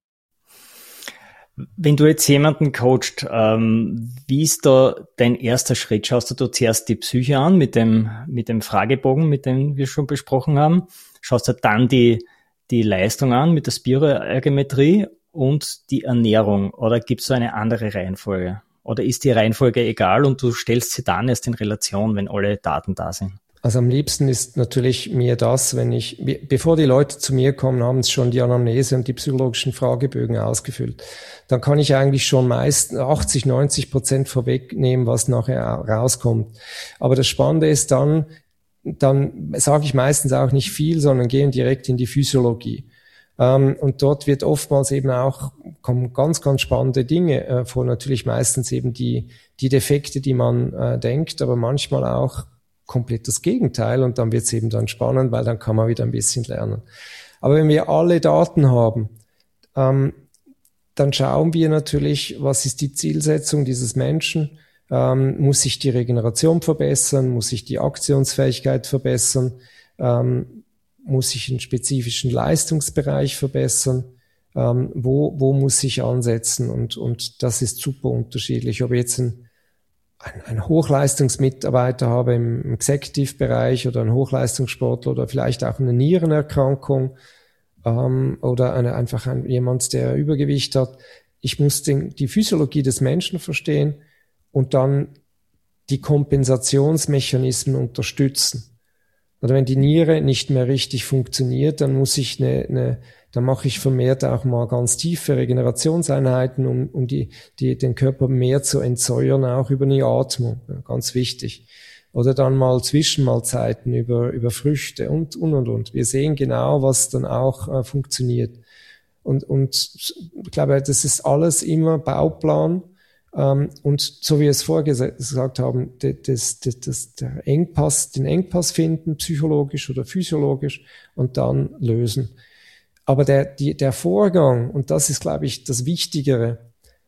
Wenn du jetzt jemanden coachst, ähm, wie ist da dein erster Schritt? Schaust du da zuerst die Psyche an mit dem, mit dem Fragebogen, mit dem wir schon besprochen haben? Schaust du dann die, die Leistung an mit der Spiroergometrie und die Ernährung? Oder gibt es so eine andere Reihenfolge? Oder ist die Reihenfolge egal und du stellst sie dann erst in Relation, wenn alle Daten da sind? Also am liebsten ist natürlich mir das, wenn ich, bevor die Leute zu mir kommen, haben sie schon die Anamnese und die psychologischen Fragebögen ausgefüllt. Dann kann ich eigentlich schon meist achtzig, neunzig Prozent vorwegnehmen, was nachher rauskommt. Aber das Spannende ist dann, dann sage ich meistens auch nicht viel, sondern gehen direkt in die Physiologie. Um, und dort wird oftmals eben auch, kommen ganz, ganz spannende Dinge äh, vor. Natürlich meistens eben die, die Defekte, die man äh, denkt, aber manchmal auch komplett das Gegenteil. Und dann wird es eben dann spannend, weil dann kann man wieder ein bisschen lernen. Aber wenn wir alle Daten haben, ähm, dann schauen wir natürlich, was ist die Zielsetzung dieses Menschen? Ähm, muss sich die Regeneration verbessern? Muss sich die Aktionsfähigkeit verbessern? Ähm, muss ich einen spezifischen Leistungsbereich verbessern, ähm, wo, wo muss ich ansetzen und, und das ist super unterschiedlich. Ob ich jetzt einen, einen Hochleistungsmitarbeiter habe im Executive-Bereich oder einen Hochleistungssportler oder vielleicht auch eine Nierenerkrankung ähm, oder eine, einfach ein, jemand, der Übergewicht hat. Ich muss den, die Physiologie des Menschen verstehen und dann die Kompensationsmechanismen unterstützen. Oder wenn die Niere nicht mehr richtig funktioniert, dann muss ich eine, eine dann mache ich vermehrt auch mal ganz tiefe Regenerationseinheiten, um, um die, die, den Körper mehr zu entsäuern, auch über eine Atmung. Ja, ganz wichtig. Oder dann mal Zwischenmahlzeiten über, über Früchte und, und, und, und. Wir sehen genau, was dann auch äh, funktioniert. Und, und ich glaube, das ist alles immer Bauplan. Um, und so wie wir es vorher gesagt haben, das, das, das, der Engpass, den Engpass finden, psychologisch oder physiologisch, und dann lösen. Aber der, die, der Vorgang, und das ist, glaube ich, das Wichtigere,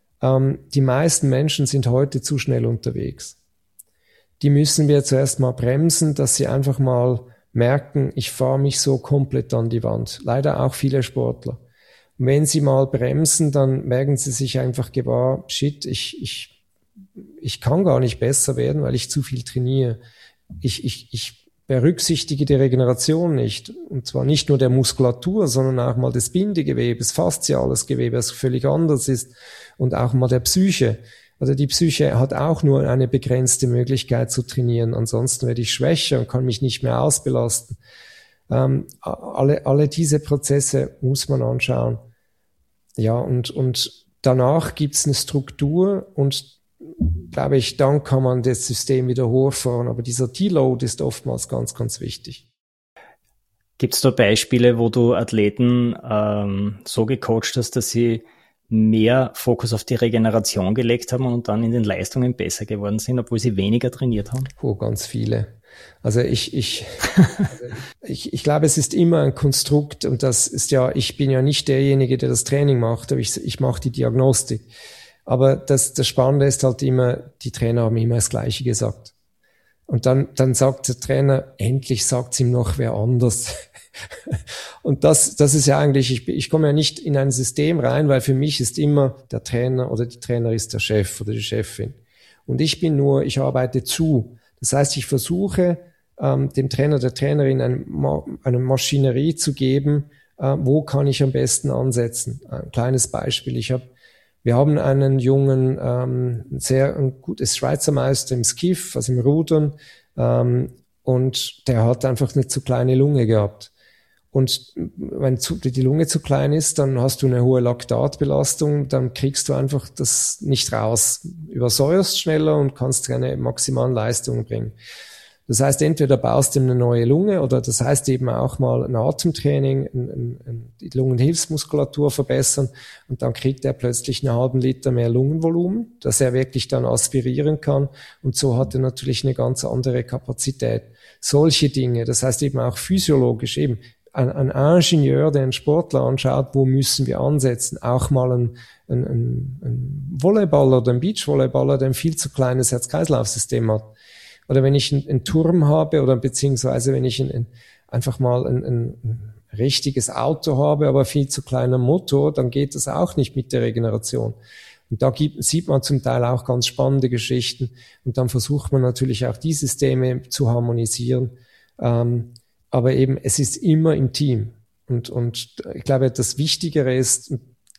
um, die meisten Menschen sind heute zu schnell unterwegs. Die müssen wir zuerst mal bremsen, dass sie einfach mal merken, ich fahre mich so komplett an die Wand. Leider auch viele Sportler. Und wenn sie mal bremsen, dann merken sie sich einfach gewahr, shit, ich, ich, ich kann gar nicht besser werden, weil ich zu viel trainiere. Ich, ich, ich berücksichtige die Regeneration nicht, und zwar nicht nur der Muskulatur, sondern auch mal des Bindegewebes, fasziales Gewebe, das völlig anders ist, und auch mal der Psyche. Also die Psyche hat auch nur eine begrenzte Möglichkeit zu trainieren, ansonsten werde ich schwächer und kann mich nicht mehr ausbelasten. Ähm, alle, alle diese Prozesse muss man anschauen. Ja, und, und danach gibt's eine Struktur, und glaube ich, dann kann man das System wieder hochfahren. Aber dieser Deload ist oftmals ganz, ganz wichtig. Gibt es da Beispiele, wo du Athleten ähm, so gecoacht hast, dass sie mehr Fokus auf die Regeneration gelegt haben und dann in den Leistungen besser geworden sind, obwohl sie weniger trainiert haben? Oh, ganz viele. Also ich, ich, ich, ich glaube, es ist immer ein Konstrukt, und das ist ja, ich bin ja nicht derjenige, der das Training macht, aber ich, ich mache die Diagnostik. Aber das, das Spannende ist halt immer, die Trainer haben immer das Gleiche gesagt. Und dann, dann sagt der Trainer, endlich sagt's ihm noch wer anders. Und das, das ist ja eigentlich, ich, ich komme ja nicht in ein System rein, weil für mich ist immer der Trainer oder die Trainer ist der Chef oder die Chefin. Und ich bin nur, ich arbeite zu. Das heißt, ich versuche, ähm, dem Trainer, der Trainerin eine, eine Maschinerie zu geben, äh, wo kann ich am besten ansetzen. Ein kleines Beispiel. Ich habe Wir haben einen jungen, ähm, sehr ein gutes Schweizer Meister im Skiff, also im Rudern, ähm, und der hat einfach eine zu kleine Lunge gehabt. Und wenn zu, die Lunge zu klein ist, dann hast du eine hohe Laktatbelastung, dann kriegst du einfach das nicht raus, übersäuerst schneller und kannst keine maximalen Leistungen bringen. Das heißt, entweder baust du eine neue Lunge, oder das heißt eben auch mal ein Atemtraining, ein, ein, ein, die Lungenhilfsmuskulatur verbessern, und dann kriegt er plötzlich einen halben Liter mehr Lungenvolumen, dass er wirklich dann aspirieren kann, und so hat er natürlich eine ganz andere Kapazität. Solche Dinge, das heißt eben auch physiologisch eben, ein, ein Ingenieur, der einen Sportler anschaut, wo müssen wir ansetzen, auch mal ein, ein, ein, ein Volleyballer oder ein Beachvolleyballer, der ein viel zu kleines Herz-Kreislauf-System hat. Oder wenn ich einen, einen Turm habe, oder beziehungsweise wenn ich ein, ein, einfach mal ein, ein, ein richtiges Auto habe, aber viel zu kleiner Motor, dann geht das auch nicht mit der Regeneration. Und da gibt, sieht man zum Teil auch ganz spannende Geschichten. Und dann versucht man natürlich auch die Systeme zu harmonisieren. Ähm, aber eben, es ist immer im Team. Und, und ich glaube, das Wichtigere ist,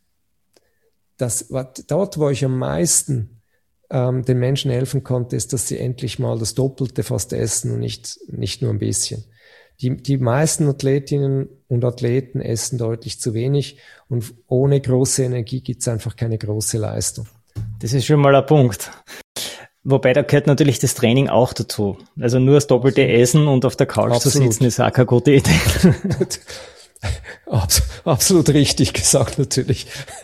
dass dort, wo ich am meisten ähm, den Menschen helfen konnte, ist, dass sie endlich mal das Doppelte fast essen und nicht, nicht nur ein bisschen. Die, die meisten Athletinnen und Athleten essen deutlich zu wenig, und ohne große Energie gibt's einfach keine große Leistung. Das ist schon mal ein Punkt. Wobei, da gehört natürlich das Training auch dazu. Also nur das doppelte Essen und auf der Couch Absolut. Zu sitzen ist auch keine gute Idee. Absolut richtig gesagt, natürlich.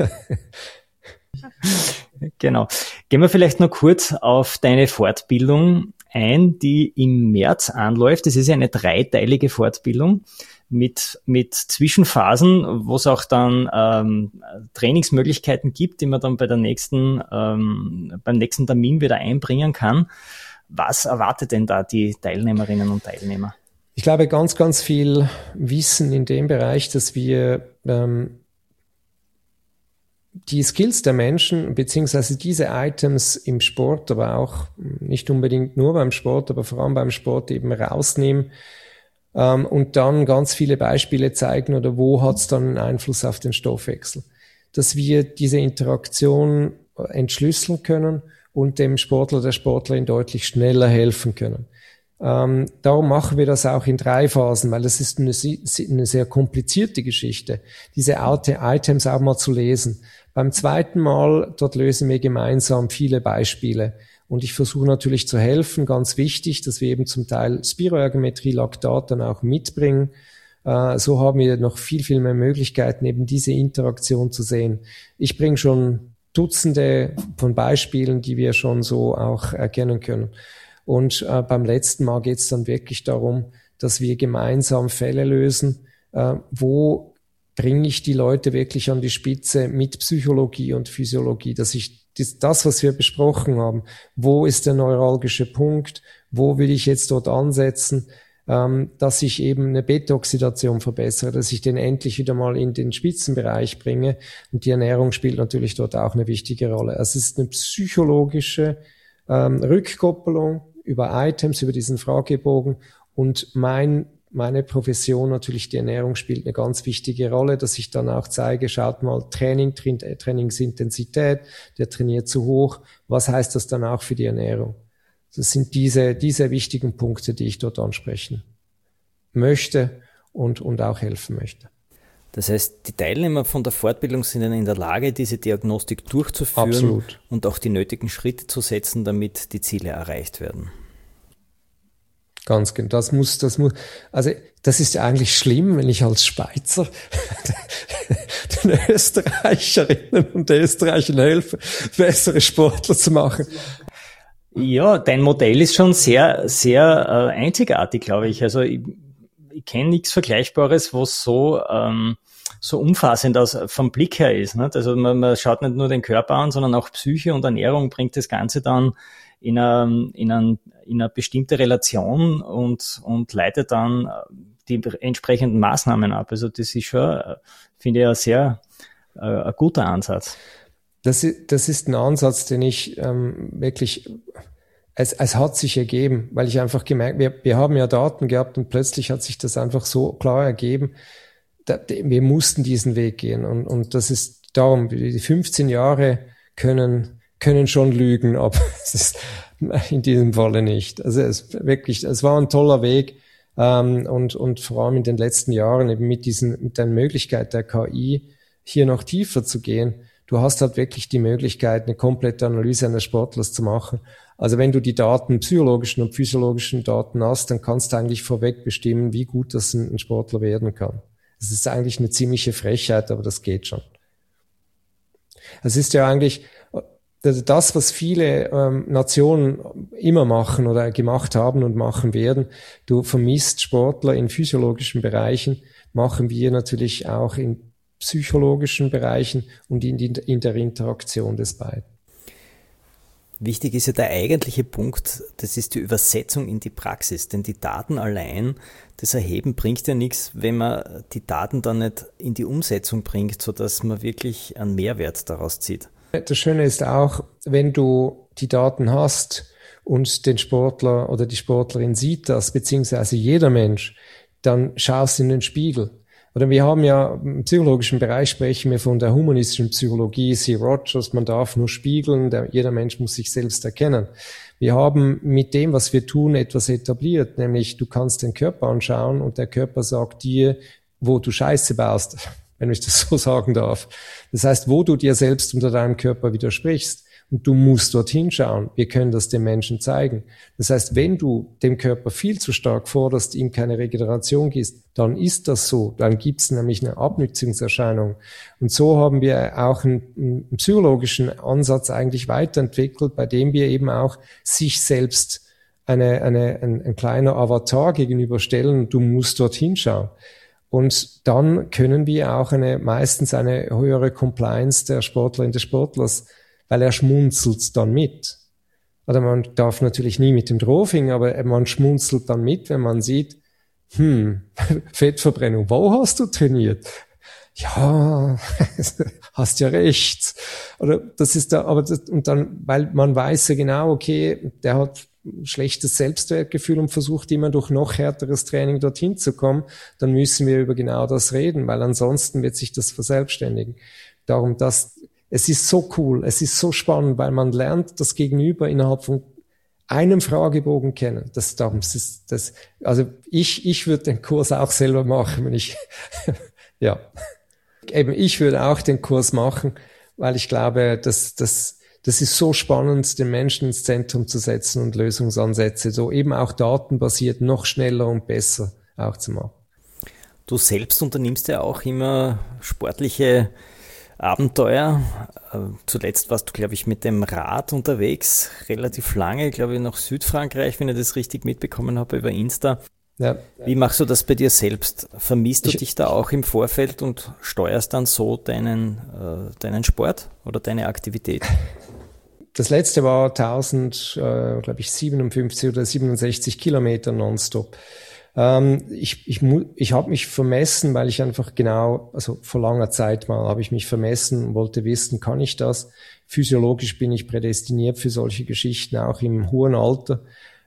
Genau. Gehen wir vielleicht noch kurz auf deine Fortbildung ein, die im März anläuft. Das ist ja eine dreiteilige Fortbildung mit mit Zwischenphasen, wo es auch dann ähm, Trainingsmöglichkeiten gibt, die man dann bei der nächsten ähm, beim nächsten Termin wieder einbringen kann. Was erwartet denn da die Teilnehmerinnen und Teilnehmer? Ich glaube, ganz, ganz viel Wissen in dem Bereich, dass wir ähm, die Skills der Menschen, beziehungsweise diese Items im Sport, aber auch nicht unbedingt nur beim Sport, aber vor allem beim Sport eben rausnehmen, ähm, und dann ganz viele Beispiele zeigen, oder wo hat es dann einen Einfluss auf den Stoffwechsel. Dass wir diese Interaktion entschlüsseln können und dem Sportler, der Sportlerin deutlich schneller helfen können. Ähm, darum machen wir das auch in drei Phasen, weil das ist eine, eine sehr komplizierte Geschichte, diese alte Items auch mal zu lesen. Beim zweiten Mal, dort lösen wir gemeinsam viele Beispiele. Und ich versuche natürlich zu helfen, ganz wichtig, dass wir eben zum Teil Spiroergometrie, Laktat dann auch mitbringen. Äh, so haben wir noch viel, viel mehr Möglichkeiten, eben diese Interaktion zu sehen. Ich bringe schon Dutzende von Beispielen, die wir schon so auch erkennen können. Und äh, beim letzten Mal geht es dann wirklich darum, dass wir gemeinsam Fälle lösen, äh, wo bringe ich die Leute wirklich an die Spitze mit Psychologie und Physiologie, dass ich das, das, was wir besprochen haben, wo ist der neuralgische Punkt, wo will ich jetzt dort ansetzen, ähm, dass ich eben eine Beta-Oxidation verbessere, dass ich den endlich wieder mal in den Spitzenbereich bringe, und die Ernährung spielt natürlich dort auch eine wichtige Rolle. Es ist eine psychologische ähm, Rückkoppelung über Items, über diesen Fragebogen, Und mein meine Profession natürlich, die Ernährung spielt eine ganz wichtige Rolle, dass ich dann auch zeige, schaut mal, Training, Trainingsintensität, der trainiert zu hoch, was heißt das dann auch für die Ernährung? Das sind diese, diese wichtigen Punkte, die ich dort ansprechen möchte und, und auch helfen möchte. Das heißt, die Teilnehmer von der Fortbildung sind dann in der Lage, diese Diagnostik durchzuführen. Absolut. Und auch die nötigen Schritte zu setzen, damit die Ziele erreicht werden. Ganz genau. Das muss, das muss, also, das ist ja eigentlich schlimm, wenn ich als Schweizer den Österreicherinnen und Österreichern helfe, bessere Sportler zu machen. Ja, dein Modell ist schon sehr, sehr äh, einzigartig, glaube ich. Also, ich, ich kenne nichts Vergleichbares, was so, ähm, so umfassend aus, vom Blick her ist, nicht? Also, man, man schaut nicht nur den Körper an, sondern auch Psyche und Ernährung bringt das Ganze dann in einer, in einer, in einer bestimmte Relation und, und leitet dann die entsprechenden Maßnahmen ab. Also das ist schon, finde ich, ein sehr äh, ein guter Ansatz. Das ist, das ist ein Ansatz, den ich ähm, wirklich, es, es hat sich ergeben, weil ich einfach gemerkt, wir, wir haben ja Daten gehabt und plötzlich hat sich das einfach so klar ergeben, da, wir mussten diesen Weg gehen und, und das ist darum, die fünfzehn Jahre können können schon lügen, aber es ist in diesem Falle nicht. Also es wirklich, es war ein toller Weg ähm, und und vor allem in den letzten Jahren eben mit diesen mit der Möglichkeit der K I hier noch tiefer zu gehen. Du hast halt wirklich die Möglichkeit, eine komplette Analyse eines Sportlers zu machen. Also wenn du die Daten, psychologischen und physiologischen Daten hast, dann kannst du eigentlich vorweg bestimmen, wie gut das ein, ein Sportler werden kann. Das ist eigentlich eine ziemliche Frechheit, aber das geht schon. Es ist ja eigentlich das, was viele ähm, Nationen immer machen oder gemacht haben und machen werden. Du vermisst Sportler in physiologischen Bereichen, machen wir natürlich auch in psychologischen Bereichen und in, die, in der Interaktion des beiden. Wichtig ist ja der eigentliche Punkt, das ist die Übersetzung in die Praxis, denn die Daten allein, das Erheben bringt ja nichts, wenn man die Daten dann nicht in die Umsetzung bringt, sodass man wirklich einen Mehrwert daraus zieht. Das Schöne ist auch, wenn du die Daten hast und den Sportler oder die Sportlerin sieht das, beziehungsweise jeder Mensch, dann schaust du in den Spiegel. Oder wir haben ja im psychologischen Bereich, sprechen wir von der humanistischen Psychologie, C. Rogers, man darf nur spiegeln, der, jeder Mensch muss sich selbst erkennen. Wir haben mit dem, was wir tun, etwas etabliert, nämlich du kannst den Körper anschauen und der Körper sagt dir, wo du Scheiße baust, wenn ich das so sagen darf. Das heißt, wo du dir selbst unter deinem Körper widersprichst und du musst dorthin schauen. Wir können das dem Menschen zeigen. Das heißt, wenn du dem Körper viel zu stark forderst, ihm keine Regeneration gibst, dann ist das so. Dann gibt es nämlich eine Abnützungserscheinung. Und so haben wir auch einen, einen psychologischen Ansatz eigentlich weiterentwickelt, bei dem wir eben auch sich selbst eine, eine, ein, ein kleiner Avatar gegenüberstellen. Du musst dorthin schauen. Und dann können wir auch eine, meistens eine höhere Compliance der Sportlerin, des Sportlers, weil er schmunzelt dann mit. Oder man darf natürlich nie mit dem Drohfinger, aber man schmunzelt dann mit, wenn man sieht, hm, Fettverbrennung, wo hast du trainiert? Ja, hast ja recht. Oder das ist da, aber das, und dann, weil man weiß ja genau, okay, der hat schlechtes Selbstwertgefühl und versucht immer durch noch härteres Training dorthin zu kommen, dann müssen wir über genau das reden, weil ansonsten wird sich das verselbstständigen. Darum, dass es ist so cool, es ist so spannend, weil man lernt das Gegenüber innerhalb von einem Fragebogen kennen. Das, darum, das ist, das, also ich, ich würde den Kurs auch selber machen, wenn ich, ja, eben ich würde auch den Kurs machen, weil ich glaube, dass, dass das ist so spannend, den Menschen ins Zentrum zu setzen und Lösungsansätze, so eben auch datenbasiert, noch schneller und besser auch zu machen. Du selbst unternimmst ja auch immer sportliche Abenteuer. Zuletzt warst du, glaube ich, mit dem Rad unterwegs, relativ lange, glaube ich, nach Südfrankreich, wenn ich das richtig mitbekommen habe über Insta. Ja. Wie machst du das bei dir selbst? Vermisst du ich, dich da auch im Vorfeld und steuerst dann so deinen, äh, deinen Sport oder deine Aktivität? Das letzte war tausend, äh, glaube ich, siebenundfünfzig oder siebenundsechzig Kilometer nonstop. Ähm, ich ich, ich habe mich vermessen, weil ich einfach genau, also vor langer Zeit mal habe ich mich vermessen und wollte wissen, kann ich das? Physiologisch bin ich prädestiniert für solche Geschichten, auch im hohen Alter.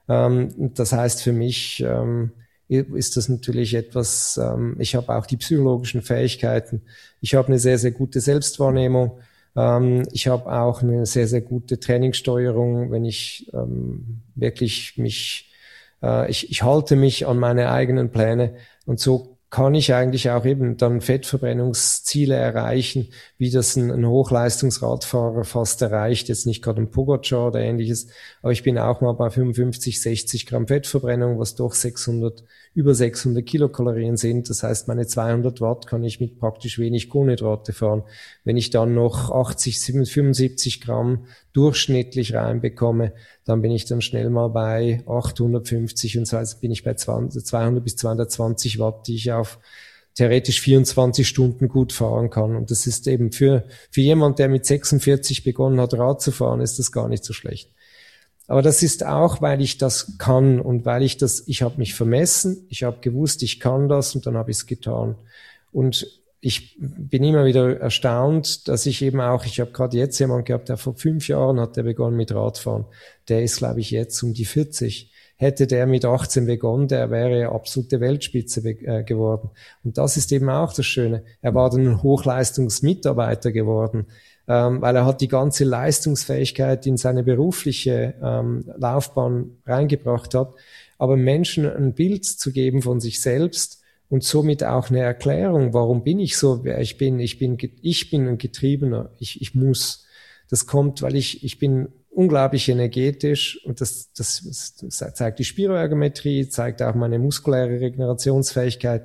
Ähm, das heißt für mich ähm, ist das natürlich etwas, ähm, ich habe auch die psychologischen Fähigkeiten, ich habe eine sehr, sehr gute Selbstwahrnehmung, ähm, ich habe auch eine sehr, sehr gute Trainingssteuerung, wenn ich ähm, wirklich mich, äh, ich, ich halte mich an meine eigenen Pläne und so kann ich eigentlich auch eben dann Fettverbrennungsziele erreichen, wie das ein, ein Hochleistungsradfahrer fast erreicht, jetzt nicht gerade ein Pogacar oder ähnliches, aber ich bin auch mal bei fünfundfünfzig, sechzig Gramm Fettverbrennung, was doch sechshundert, über sechshundert Kilokalorien sind. Das heißt, meine zweihundert Watt kann ich mit praktisch wenig Kohlenhydrate fahren. Wenn ich dann noch achtzig, fünfundsiebzig Gramm durchschnittlich reinbekomme, dann bin ich dann schnell mal bei achthundertfünfzig und so also bin ich bei zweihundert bis zweihundertzwanzig Watt, die ich auf theoretisch vierundzwanzig Stunden gut fahren kann. Und das ist eben für, für jemand, der mit sechsundvierzig begonnen hat, Rad zu fahren, ist das gar nicht so schlecht. Aber das ist auch, weil ich das kann und weil ich das, ich habe mich vermessen, ich habe gewusst, ich kann das und dann habe ich es getan. Und ich bin immer wieder erstaunt, dass ich eben auch, ich habe gerade jetzt jemanden gehabt, der vor fünf Jahren hat der begonnen mit Radfahren. Der ist, glaube ich, jetzt um die vierzig. Hätte der mit achtzehn begonnen, der wäre absolute Weltspitze äh, geworden. Und das ist eben auch das Schöne. Er war dann ein Hochleistungsmitarbeiter geworden, ähm, weil er hat die ganze Leistungsfähigkeit in seine berufliche ähm, Laufbahn reingebracht hat. Aber Menschen ein Bild zu geben von sich selbst, und somit auch eine Erklärung, warum bin ich so, wer ich bin. Ich bin, ich bin ein Getriebener. Ich, ich muss. Das kommt, weil ich, ich bin unglaublich energetisch und das, das, das zeigt die Spiroergometrie, zeigt auch meine muskuläre Regenerationsfähigkeit.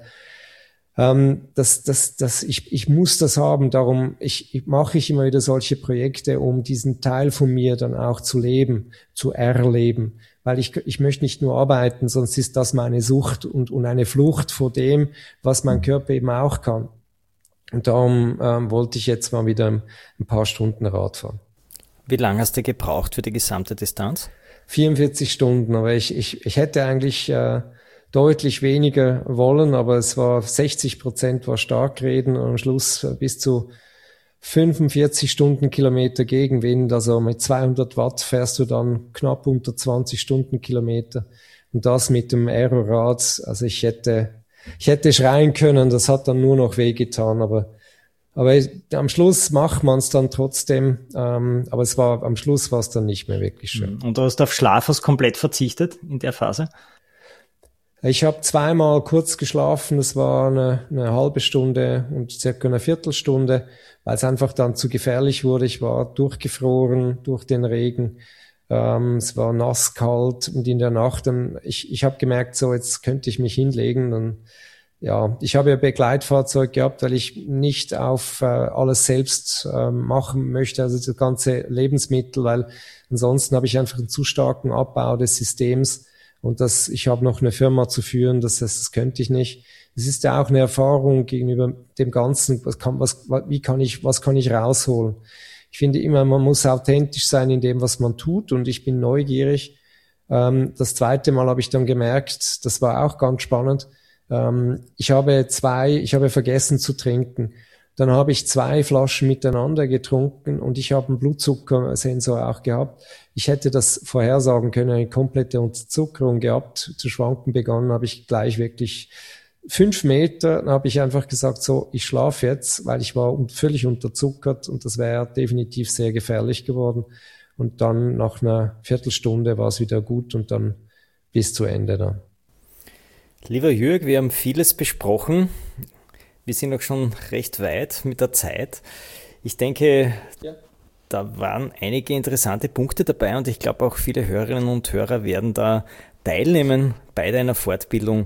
Ähm, das, das, das, ich, ich muss das haben. Darum, ich, ich mache ich immer wieder solche Projekte, um diesen Teil von mir dann auch zu leben, zu erleben. Weil ich, ich möchte nicht nur arbeiten, sonst ist das meine Sucht und, und eine Flucht vor dem, was mein Körper eben auch kann. Und darum ähm, wollte ich jetzt mal wieder ein, ein paar Stunden Rad fahren. Wie lange hast du gebraucht für die gesamte Distanz? vierundvierzig Stunden, aber ich, ich, ich hätte eigentlich äh, deutlich weniger wollen, aber es war sechzig Prozent war Starkreden und am Schluss bis zu fünfundvierzig Stundenkilometer Gegenwind, also mit zweihundert Watt fährst du dann knapp unter zwanzig Stundenkilometer und das mit dem Aerorad, also ich hätte, ich hätte schreien können, das hat dann nur noch wehgetan, aber, aber am Schluss macht man es dann trotzdem, ähm, aber es war, am Schluss war es dann nicht mehr wirklich schön. Und du hast auf Schlaf hast komplett verzichtet in der Phase? Ich habe zweimal kurz geschlafen, das war eine, eine halbe Stunde und circa eine Viertelstunde, weil es einfach dann zu gefährlich wurde. Ich war durchgefroren durch den Regen, ähm, es war nass, kalt und in der Nacht, dann, ich, ich habe gemerkt, so jetzt könnte ich mich hinlegen. Dann, ja, ich habe ja Begleitfahrzeug gehabt, weil ich nicht auf äh, alles selbst äh, machen möchte, also das ganze Lebensmittel, weil ansonsten habe ich einfach einen zu starken Abbau des Systems. Und das, ich habe noch eine Firma zu führen, das heißt, das könnte ich nicht. Es ist ja auch eine Erfahrung gegenüber dem Ganzen, was kann, was, wie kann ich, was kann ich rausholen? Ich finde immer, man muss authentisch sein in dem, was man tut und ich bin neugierig. Ähm, das zweite Mal habe ich dann gemerkt, das war auch ganz spannend. Ähm, ich habe zwei, ich habe vergessen zu trinken. Dann habe ich zwei Flaschen miteinander getrunken und ich habe einen Blutzuckersensor auch gehabt. Ich hätte das vorhersagen können, eine komplette Unterzuckerung gehabt. Zu schwanken begonnen habe ich gleich wirklich fünf Meter. Dann habe ich einfach gesagt, so, ich schlafe jetzt, weil ich war völlig unterzuckert und das wäre definitiv sehr gefährlich geworden. Und dann nach einer Viertelstunde war es wieder gut und dann bis zu Ende dann. Lieber Jürg, wir haben vieles besprochen. Wir sind auch schon recht weit mit der Zeit. Ich denke, ja. Da waren einige interessante Punkte dabei und ich glaube auch viele Hörerinnen und Hörer werden da teilnehmen bei deiner Fortbildung.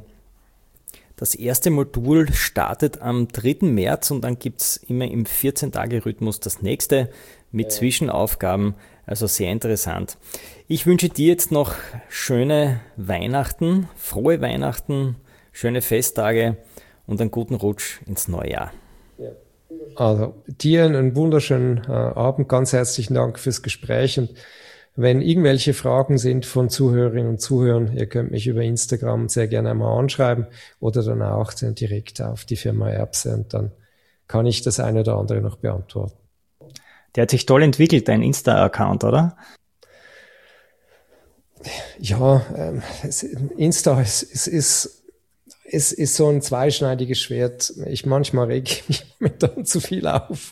Das erste Modul startet am dritten März und dann gibt es immer im vierzehn-Tage-Rhythmus das nächste mit ja. Zwischenaufgaben. Also sehr interessant. Ich wünsche dir jetzt noch schöne Weihnachten, frohe Weihnachten, schöne Festtage und einen guten Rutsch ins neue Jahr. Ja. Also dir einen wunderschönen äh, Abend, ganz herzlichen Dank fürs Gespräch und wenn irgendwelche Fragen sind von Zuhörerinnen und Zuhörern, ihr könnt mich über Instagram sehr gerne einmal anschreiben oder dann auch direkt auf die Firma Erbse und dann kann ich das eine oder andere noch beantworten. Der hat sich toll entwickelt, dein Insta-Account, oder? ja, ähm, es, Insta ist, ist, ist, ist, ist so ein zweischneidiges Schwert. Ich manchmal rege ich mich mit dann zu viel auf.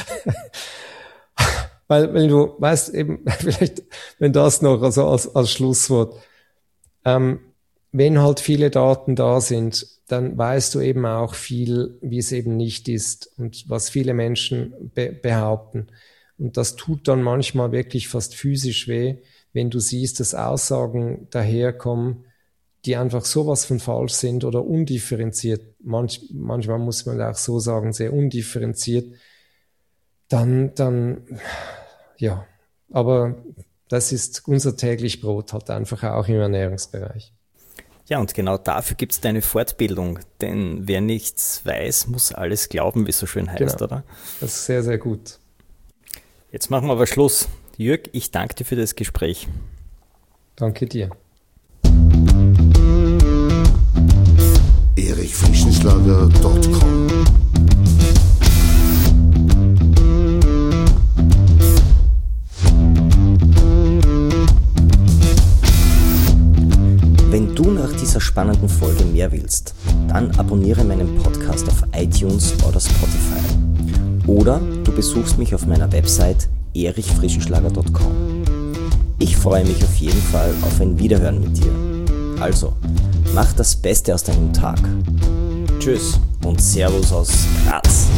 weil, wenn du weißt, eben, vielleicht, wenn das noch, also als, als Schlusswort, ähm, wenn halt viele Daten da sind, dann weißt du eben auch viel, wie es eben nicht ist und was viele Menschen be- behaupten. Und das tut dann manchmal wirklich fast physisch weh, wenn du siehst, dass Aussagen daherkommen, die einfach sowas von falsch sind oder undifferenziert. Manch, manchmal muss man auch so sagen, sehr undifferenziert. Dann, dann, ja. Aber das ist unser täglich Brot halt einfach auch im Ernährungsbereich. Ja, und genau dafür gibt es deine Fortbildung, denn wer nichts weiß, muss alles glauben, wie es so schön heißt, Genau. oder? Das ist sehr, sehr gut. Jetzt machen wir aber Schluss. Jörg, ich danke dir für das Gespräch. Danke dir. erich frischenschlager punkt com Wenn du nach dieser spannenden Folge mehr willst, dann abonniere meinen Podcast auf iTunes oder Spotify. Oder du besuchst mich auf meiner Website erich frischenschlager punkt com. Ich freue mich auf jeden Fall auf ein Wiederhören mit dir. Also, mach das Beste aus deinem Tag. Tschüss und Servus aus Graz.